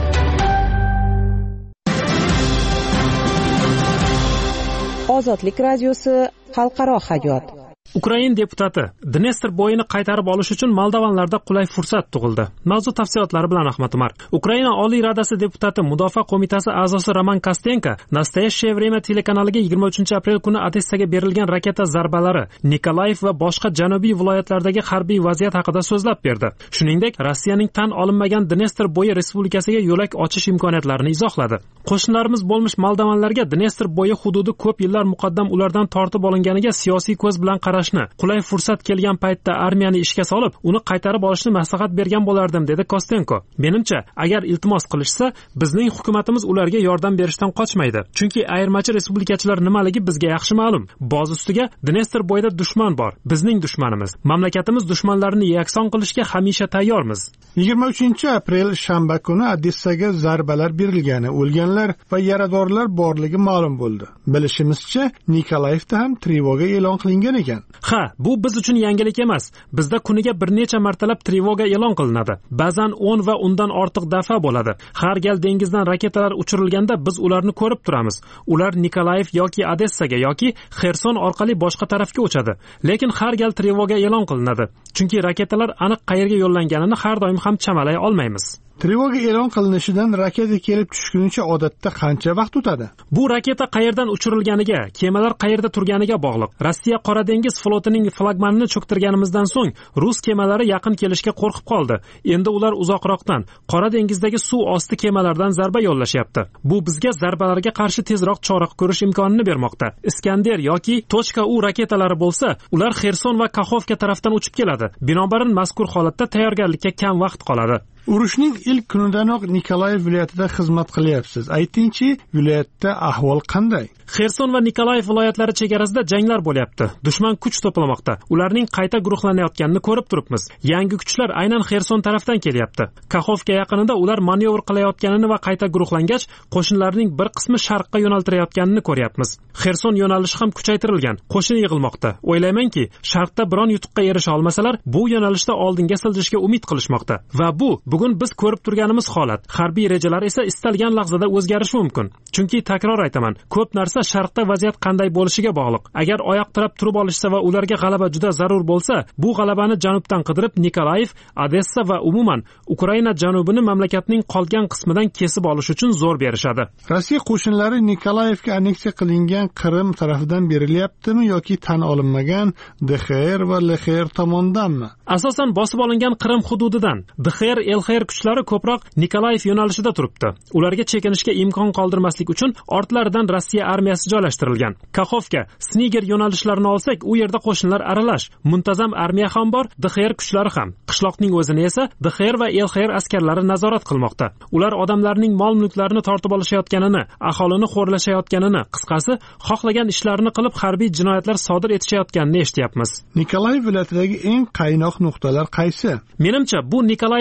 Ozodlik radiosi xalqaro hayot. Ukraina deputati Dnestr bo'yini qaytarib olish uchun moldovanlarda qulay fursat tug'ildi. Mavzu tafsilotlari bilan Ahmad Umar. Ukraina Oliy Radasi deputati Mudofaa qo'mitasi a'zosi Roman Kostenko Nastoящее время telekanaliga yigirma uchinchi aprel kuni Odessaga berilgan raketa zarbalari, Nikolayev va boshqa janubiy viloyatlardagi harbiy vaziyat haqida so'zlab berdi. Shuningdek, Rossiyaning tan olinmagan Dnestr bo'yi respublikasiga yo'lak ochish imkoniyatlarini izohladi. Qo'shnilarimiz bo'lmish moldovanlarga Dnestr bo'yi hududi ko'p yillar muqaddam ulardan tortib olinganiga siyosiy ko'z bilan qarashni, qulay fursat kelgan paytda armiyani ishga solib, uni qaytarib olishni maslahat bergan bo'lardim, dedi Kostenko. Menimcha, agar iltimos qilishsa, bizning hukumatimiz ularga yordam berishdan qochmaydi. Chunki ayirmachi respublikachilar nimaligi bizga yaxshi ma'lum. Boz ustiga Dnestr bo'yida dushman bor, bizning dushmanimiz. Mamlakatimiz dushmanlarini yakson qilishga hamisha tayyormiz. yigirma uchinchi aprel shanba kuni Odessaga zarbalar berilgani, o'lganlar va yaradorlar borligi ma'lum bo'ldi. Bilishimizcha, Nikolayevda ham trevoga e'lon qilingan ekan. Ha, bu biz uchun yangilik emas. Bizda kuniga bir necha martalab trevoga e'lon qilinadi. Ba'zan o'n va undan ortiq daf'a bo'ladi. Har gal dengizdan raketalar uchirilganda biz ularni ko'rib turamiz. Ular Nikolayev yoki Odessaga yoki Xerson orqali boshqa tarafga uchadi. Lekin har gal trevoga e'lon qilinadi. Chunki raketalar aniq qayerga yo'llanganini har doim ham chamalay olmaymiz. Trevoga e'lon qilinishidan raketa kelib tushgunicha odatda qancha vaqt o'tadi? Bu raketa qayerdan uchirilganiga, kemalar qayerda turganiga bog'liq. Rossiya Qora dengiz flotining flagmanini cho'ktirganimizdan so'ng rus kemalari yaqin kelishga qo'rqib qoldi. Endi ular uzoqroqdan, Qora dengizdagi suv osti kemalardan zarba yo'llashyapti. Bu bizga zarbalarga qarshi tezroq chora ko'rish imkonini bermoqda. Iskander yoki .u raketalari bo'lsa, ular Xerson va Kaxovka tarafdan uchib keladi. Binobarin mazkur holatda tayyorgarlikka kam vaqt qoladi. Urushning ilk kunidanoq Nikolayev viloyatida xizmat qilyapsiz. Aytingchi, viloyatda ahvol qanday? Xerson va Nikolayev viloyatlari chegarasida janglar bo'lyapti. Dushman kuch to'plamoqda. Ularning qayta guruhlanayotganini ko'rib turibmiz. Yangi kuchlar aynan Xerson tarafdan kelyapti. Kaxovka yaqinida ular manevr qilayotganini va qayta guruhlangach, qo'shinlarning bir qismi sharqqa yo'naltirayotganini ko'ryapmiz. Xerson yo'nalishi ham kuchaytirilgan. Qo'shin yig'ilmoqda. O'ylaymanki, sharqda biron yutuqqa erisha olmasalar, bu yo'nalishda oldinga siljishga umid qilishmoqda. Va bu bugun biz ko'rib turganimiz holat. Harbiy rejalar esa istalgan lahzada o'zgarishi mumkin. Chunki takror aytaman, ko'p narsa sharqda vaziyat qanday bo'lishiga bog'liq. Agar oyoq tirab turib olishsa va ularga g'alaba juda zarur bo'lsa, bu g'alabani janubdan qidirib Nikolayev, Odessa va umuman Ukraina janubini mamlakatning qolgan qismidan kesib olish uchun zo'r berishadi. Rossiya qo'shinlari Nikolayevga anneksiya qilingan Qrim tarafidan berilyaptimi yoki tan olinmagan D X R va L X R tomonidanmi? Asosan bosib olingan Qrim hududidan. D X R, L X R kuchlari ko'proq Nikolayev yo'nalishida turibdi. Ularga chekinishga imkon qoldirmaslik uchun ortlaridan Rossiya armiyasi joylashtirilgan. Kaxovka, Sniger yo'nalishlarini olsak, u yerda qo'shinlar aralash. Muntazam armiya ham bor, D X R kuchlari ham. Qishloqning o'zini esa D X R va L X R askarlari nazorat qilmoqda. Ular odamlarning mol-mulklarini tortib olishayotganini, aholini xo'rlashayotganini, qisqasi, xohlagan ishlarini qilib harbiy jinoyatlar sodir etishayotganini eshityapmiz. Nikolayev viloyatidagi eng qaynoq nuqtalar qaysi? Menimcha, bu Nikolayev viloyati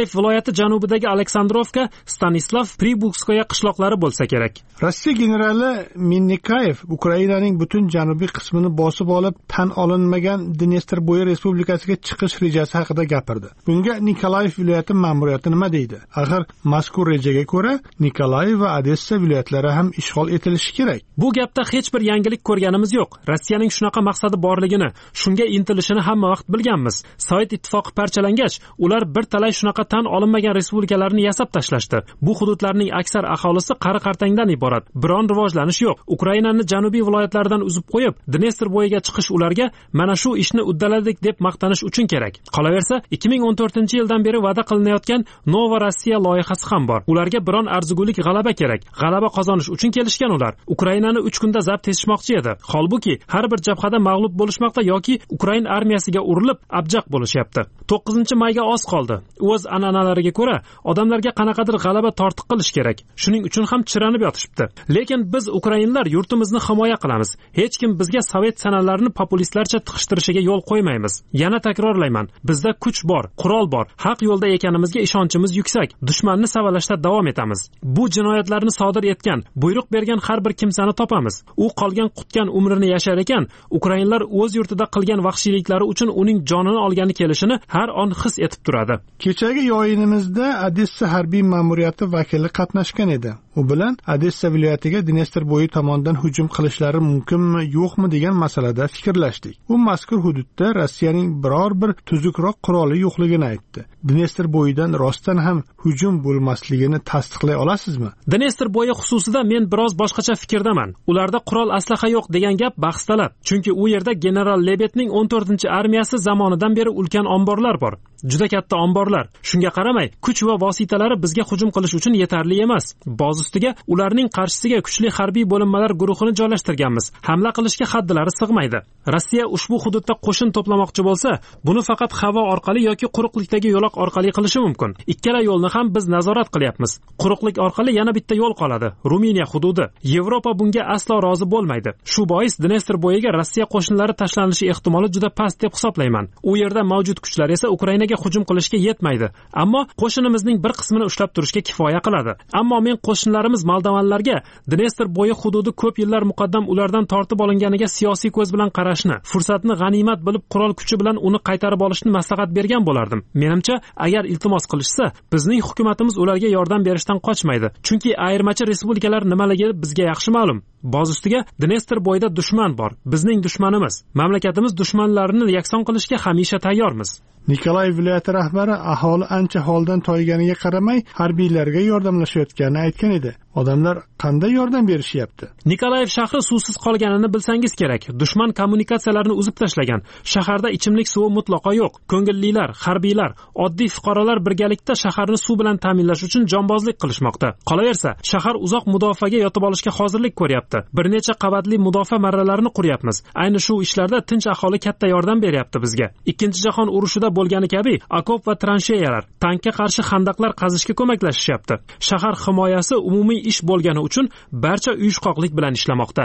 viloyati janubidagi Aleksandrovka, Stanislav, Pribukskoye qishloqlari bo'lsa kerak. Rossiya generali Minnikayev Ukrainaning butun janubiy qismini bosib olib, tan olinmagan Dnestr bo'yi respublikasiga chiqish rejasi haqida gapirdi. Bunga Nikolayev viloyati ma'muriyati nima deydi? Axir mazkur rejaga ko'ra Nikolayev va Odessa viloyatlari ham ishg'ol etilishi kerak. Bu gapda hech bir yangilik ko'rganimiz yo'q. Rossiyaning shunaqa maqsadi borligini, shunga intilishini hamma vaqt bilganmiz. Sovet ittifoqi parchalangach, ular bir talay shunaqa tan olinmagan respublikalarni yasab tashlashdi. Bu hududlarning aksar aholisi qari-qartangdan iborat. Biron rivojlanish yo'q. Ukrainani janubiy viloyatlaridan uzib qo'yib, Dnestr bo'yiga chiqish ularga mana shu ishni uddaladik deb maqtanish uchun kerak. Qolaversa, ikki ming o'n to'rtinchi yildan beri va'da qilinayotgan Nova Rossiya loyihasi ham bor. Ularga biron arzigulik g'alaba kerak. G'alaba qozonish uchun kelishgan ular. Ukrainani uch kunda zabt etishmoqchi edi. Holbuki har bir jabhada mag'lub bo'lishmoqda yoki Ukrain armiyasiga urilib abjaq bo'lishyapti. to'qqizinchi mayga oz qoldi. O'z an'analariga ko'ra odamlarga qanaqadir g'alaba tortiq qilish kerak. Shuning uchun ham chiranib yotishibdi. Lekin biz ukrainlar yurtimizni himoya qilamiz. Hech kim bizga sovet sanalarini populistlarcha tiqishtirishiga yo'l qo'ymaymiz. Yana takrorlayman, bizda kuch bor, qurol bor, haq yo'lda ekanimizga ishonchimiz yuksak. Dushmanni savalashda davom etamiz. Bu jinoyatlarni sodir etgan, buyruq bergan har bir kimsani topamiz. U qolgan qutgan umrini yashar ekan, ukrainlar o'z yurtida qilgan vahshiyliklari uchun uning jonini olgani kelishini har on his etib turadi. Kechagi yo'yinimizda Odessa harbiy ma'muriyati vakili qatnashgan edi. U bilan Odessa viloyatiga Dnestr bo'yi tomonidan hujum qilishlari mumkinmi, yo'qmi degan masalada fikrlashdik. U mazkur hududda Rossiyaning biror bir tuzukroq quroli yo'qligini aytdi. Dnestr bo'yidan rostdan ham hujum bo'lmasligini tasdiqlay olasizmi? Dnestr bo'yi xususida men biroz boshqacha fikrdaman. Ularda qurol aslaha yo'q degan gap bahstalab. Chunki u yerda general Lebetning o'n to'rtinchi armiyasi zamonidan beri ulkan omborlar bor. Juda katta omborlar. Shunga qaramay, kuch va vositalari bizga hujum qilish uchun yetarli emas. Boz ustiga ularning qarshisiga kuchli harbiy bo'linmalar guruhini joylashtirganmiz. Hamla qilishga haddilari sig'maydi. Rossiya ushbu hududda qo'shin to'plamoqchi bo'lsa, buni faqat havo orqali yoki quruqlikdagi yo'loq orqali qilishi mumkin. Ikkala yo'lni ham biz nazorat qilyapmiz. Quruqlik orqali yana bitta yo'l qoladi. Ruminiya hududi. Yevropa bunga aslo rozi bo'lmaydi. Shu bois Dnestr bo'yiga Rossiya qo'shinlari tashlanishi ehtimoli juda past deb hisoblayman. U yerda mavjud kuchlar esa Ukrainaga hujum qilishga yetmaydi. Ammo qo'shinimizning bir qismini ushlab turishga kifoya qiladi. Ammo men qo'shinlarimiz Moldovanlarga Dnestr bo'yi hududi ko'p yillar muqaddam ulardan tortib olinganiga siyosiy ko'z bilan qarashni, fursatni g'animat bilib qurol kuchi bilan uni qaytarib olishni maslahat bergan bo'lardim. Menimcha, agar iltimos qilishsa, bizning hukumatimiz ularga yordam berishdan qochmaydi. Chunki ayirmachi respublikalar nimaligi bizga yaxshi ma'lum. Boz ustiga Dnestr bo'yida dushman bor. Bizning dushmanimiz. Mamlakatimiz dushmanlarini yakson qilishga hamisha tayyormiz. Nikolayev viloyati rahbari aholi ancha holdan toyganiga qaramay harbiylarga yordamlashayotganini aytgan edi. Odamlar qanday yordam berishyapti? Nikolayev shahri suvsiz qolganini bilsangiz kerak. Dushman kommunikatsiyalarini uzib tashlagan. Shaharda ichimlik suvi mutlaqo yo'q. Ko'ngillilar, harbiylar, oddiy fuqarolar birgalikda shaharni suv bilan ta'minlash uchun jonbozlik qilishmoqda. Qolaversa, shahar uzoq mudofaaga yotib olishga hozirlik ko'ryapti. Bir necha qavatli mudofaa marralarini quryapmiz. Ayni shu ishlarda tinch aholi katta yordam beryapti bizga. Ikkinchi jahon urushida bo'lgani kabi okop va transheyalar, tankga qarshi xandaqlar qazishga ko'maklashishyapti. Shahar himoyasi umumiy ish bo'lgani uchun barcha uyushqoqlik bilan ishlamoqda.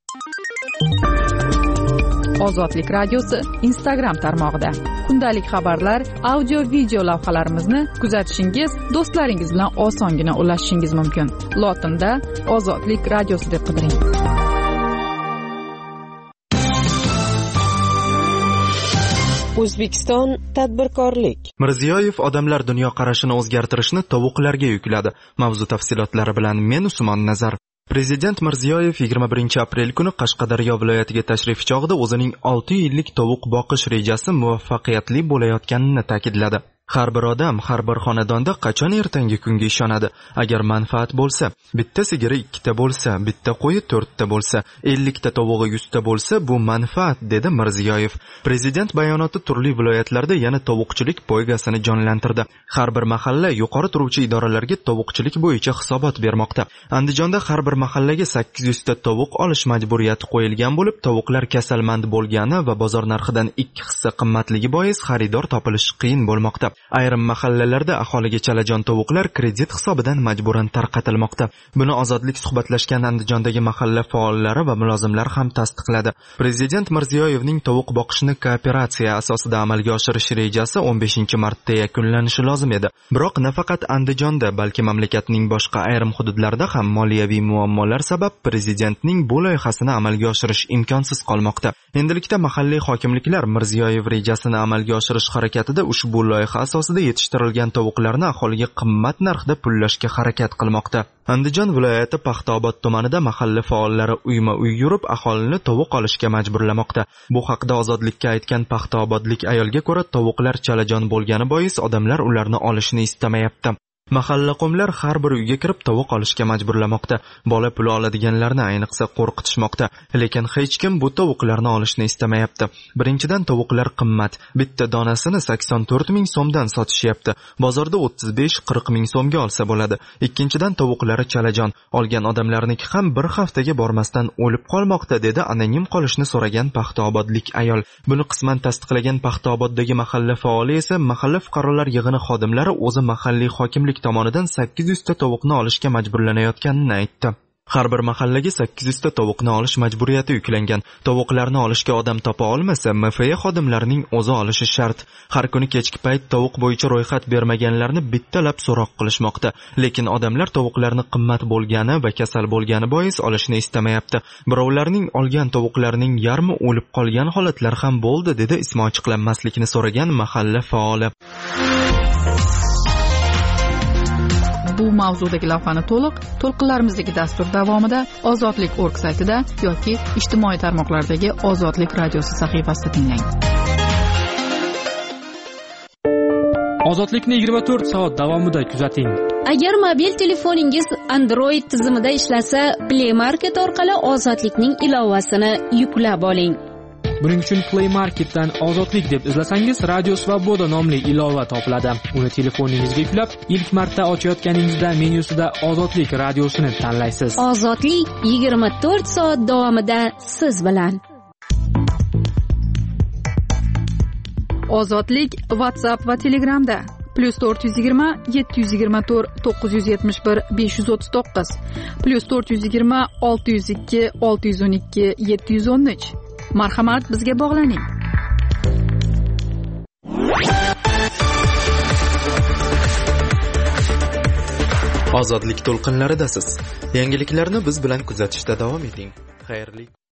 Ozodlik radiosi Instagram tarmog'ida kundalik xabarlar, audio video lavhalarimizni kuzatishingiz, do'stlaringiz bilan osongina ulashishingiz mumkin. Lotinda Ozodlik radiosi deb qidiring. O'zbekiston tadbirkorlik. Mirziyoyev odamlar dunyoqarashini o'zgartirishni tovuqlarga yukladi. Mavzu tafsilotlari bilan men Usmon Nazar. Prezident Mirziyoyev yigirma birinchi aprel kuni Qashqadaryo viloyatiga tashrif chog'ida o'zining olti yillik tovuq boqish rejasi muvaffaqiyatli bo'layotganini ta'kidladi. Har bir odam, har bir xonadonda qachon ertangi kunga ishonadi? Agar manfaat bo'lsa, bitta sigiri ikkita bo'lsa, bitta qo'yi to'rtta bo'lsa, ellikta tovug'i yuzta bo'lsa, bu manfaat, dedi Mirziyoyev. Prezident bayonoti turli viloyatlarda yana tovuqchilik poygasini jonlantirdi. Har bir mahalla yuqori turuvchi idoralarga tovuqchilik bo'yicha hisobot bermoqda. Andijonda har bir mahallaga sakkiz yuz ta tovuq olish majburiyati qo'yilgan bo'lib, tovuqlar kasalmand bo'lgani va bozor narxidan ikki hissa qimmatligi bois xaridor topilish qiyin bo'lmoqda. Ayrim mahallalarda aholiga chalajon tovuqlar kredit hisobidan majburan tarqatilmoqda. Buni Ozodlik suhbatlashgan Andijondagi mahalla faollari va mulozimlar ham tasdiqladi. Prezident Mirziyoyevning tovuq boqishni kooperatsiya asosida amalga oshirish rejasi o'n beshinchi martda yakunlanishi lozim edi. Biroq nafaqat Andijonda, balki mamlakatning boshqa ayrim hududlarida ham moliyaviy muammolar sabab prezidentning bu loyihasini amalga oshirish imkonsiz qolmoqda. Endilikda mahalliy hokimliklar Mirziyoyev rejasini amalga oshirish harakatida ushbu loyiha asosida yetishtirilgan tovuqlarni aholiga qimmat narxda pullashga harakat qilmoqda. Andijon viloyati Paxtaobod tumanida mahalla faollari uyma-uy yurib aholini tovuq olishga majburlamoqda. Bu haqda Ozodlikka aytgan paxtaobodlik ayolga ko'ra, tovuqlar chalajon bo'lgani bois odamlar ularni olishni istamayapti. Mahalla qomlar har bir uyga kirib tovuq olishga majburlamoqda. Bola puli oladiganlarni ayniqsa qo'rqitishmoqda. Lekin hech kim bu tovuqlarni olishni istamayapti. Birinchidan tovuqlar qimmat. Bitta donasini sakson to'rt ming so'mdan sotishyapti. Bozorda o'ttiz besh qirq ming so'mga olsa bo'ladi. Ikkinchidan tovuqlari chalajon. Olgan odamlarniki ham bir haftaga bormasdan o'lib qolmoqda, dedi anonim qolishni so'ragan paxtaobodlik ayol. Buni qisman tasdiqlagan Paxtaoboddagi mahalla faoli esa mahalla fuqarolar yig'ini xodimlari o'zi mahalliy hokimlik tomonidan sakkiz yuz ta tovuqni olishga majburlanayotganini aytdi. Har bir mahallaga sakkiz yuz ta tovuqni olish majburiyati yuklangan. Tovuqlarni olishga odam topa olmasa, M F A xodimlarining o'zi olishi shart. Har kuni kechki payt tovuq bo'yicha ro'yxat bermaganlarni bittalab so'roq qilishmoqda. Lekin odamlar tovuqlarni qimmat bo'lgani va kasal bo'lgani bois olishni istamayapti. Birovlarning olgan tovuqlarining yarmi o'lib qolgan holatlar ham bo'ldi, dedi ismi ochiqlanmaslikni so'ragan mahalla faoli. Bu mavzudagi lavhani to'liq to'lqinlarimizdagi dastur davomida Ozodlik nokta org saytida yoki ijtimoiy tarmoqlardagi Ozodlik radiosi sahifasida tinglang. Ozodlikni yigirma to'rt soat davomida kuzating. Agar mobil telefoningiz Android tizimida ishlasa, Play Market orqali Ozodlikning ilovasini yuklab oling. Buning uchun Play Marketdan Ozodlik deb izlasangiz, Radio Svoboda nomli ilova topiladi. Uni telefoningizga yuklab, ilk marta ochayotganingizda menyusida Ozodlik radiosini tanlaysiz. Ozodlik yigirma to'rt soat davomida siz bilan. Ozodlik WhatsApp va Telegramda plus to'rt yuz yigirma yetti yuz yigirma to'rt to'qqiz yuz yetmish bir besh yuz o'ttiz to'qqiz plus to'rt yuz yigirma olti yuz ikki olti yuz o'n ikki yetti yuz o'n uch. Marhamat, bizga bog'laning. Ozodlik to'lqinlaridasiz. Yangiliklarni biz bilan kuzatishda davom eting. Xayrli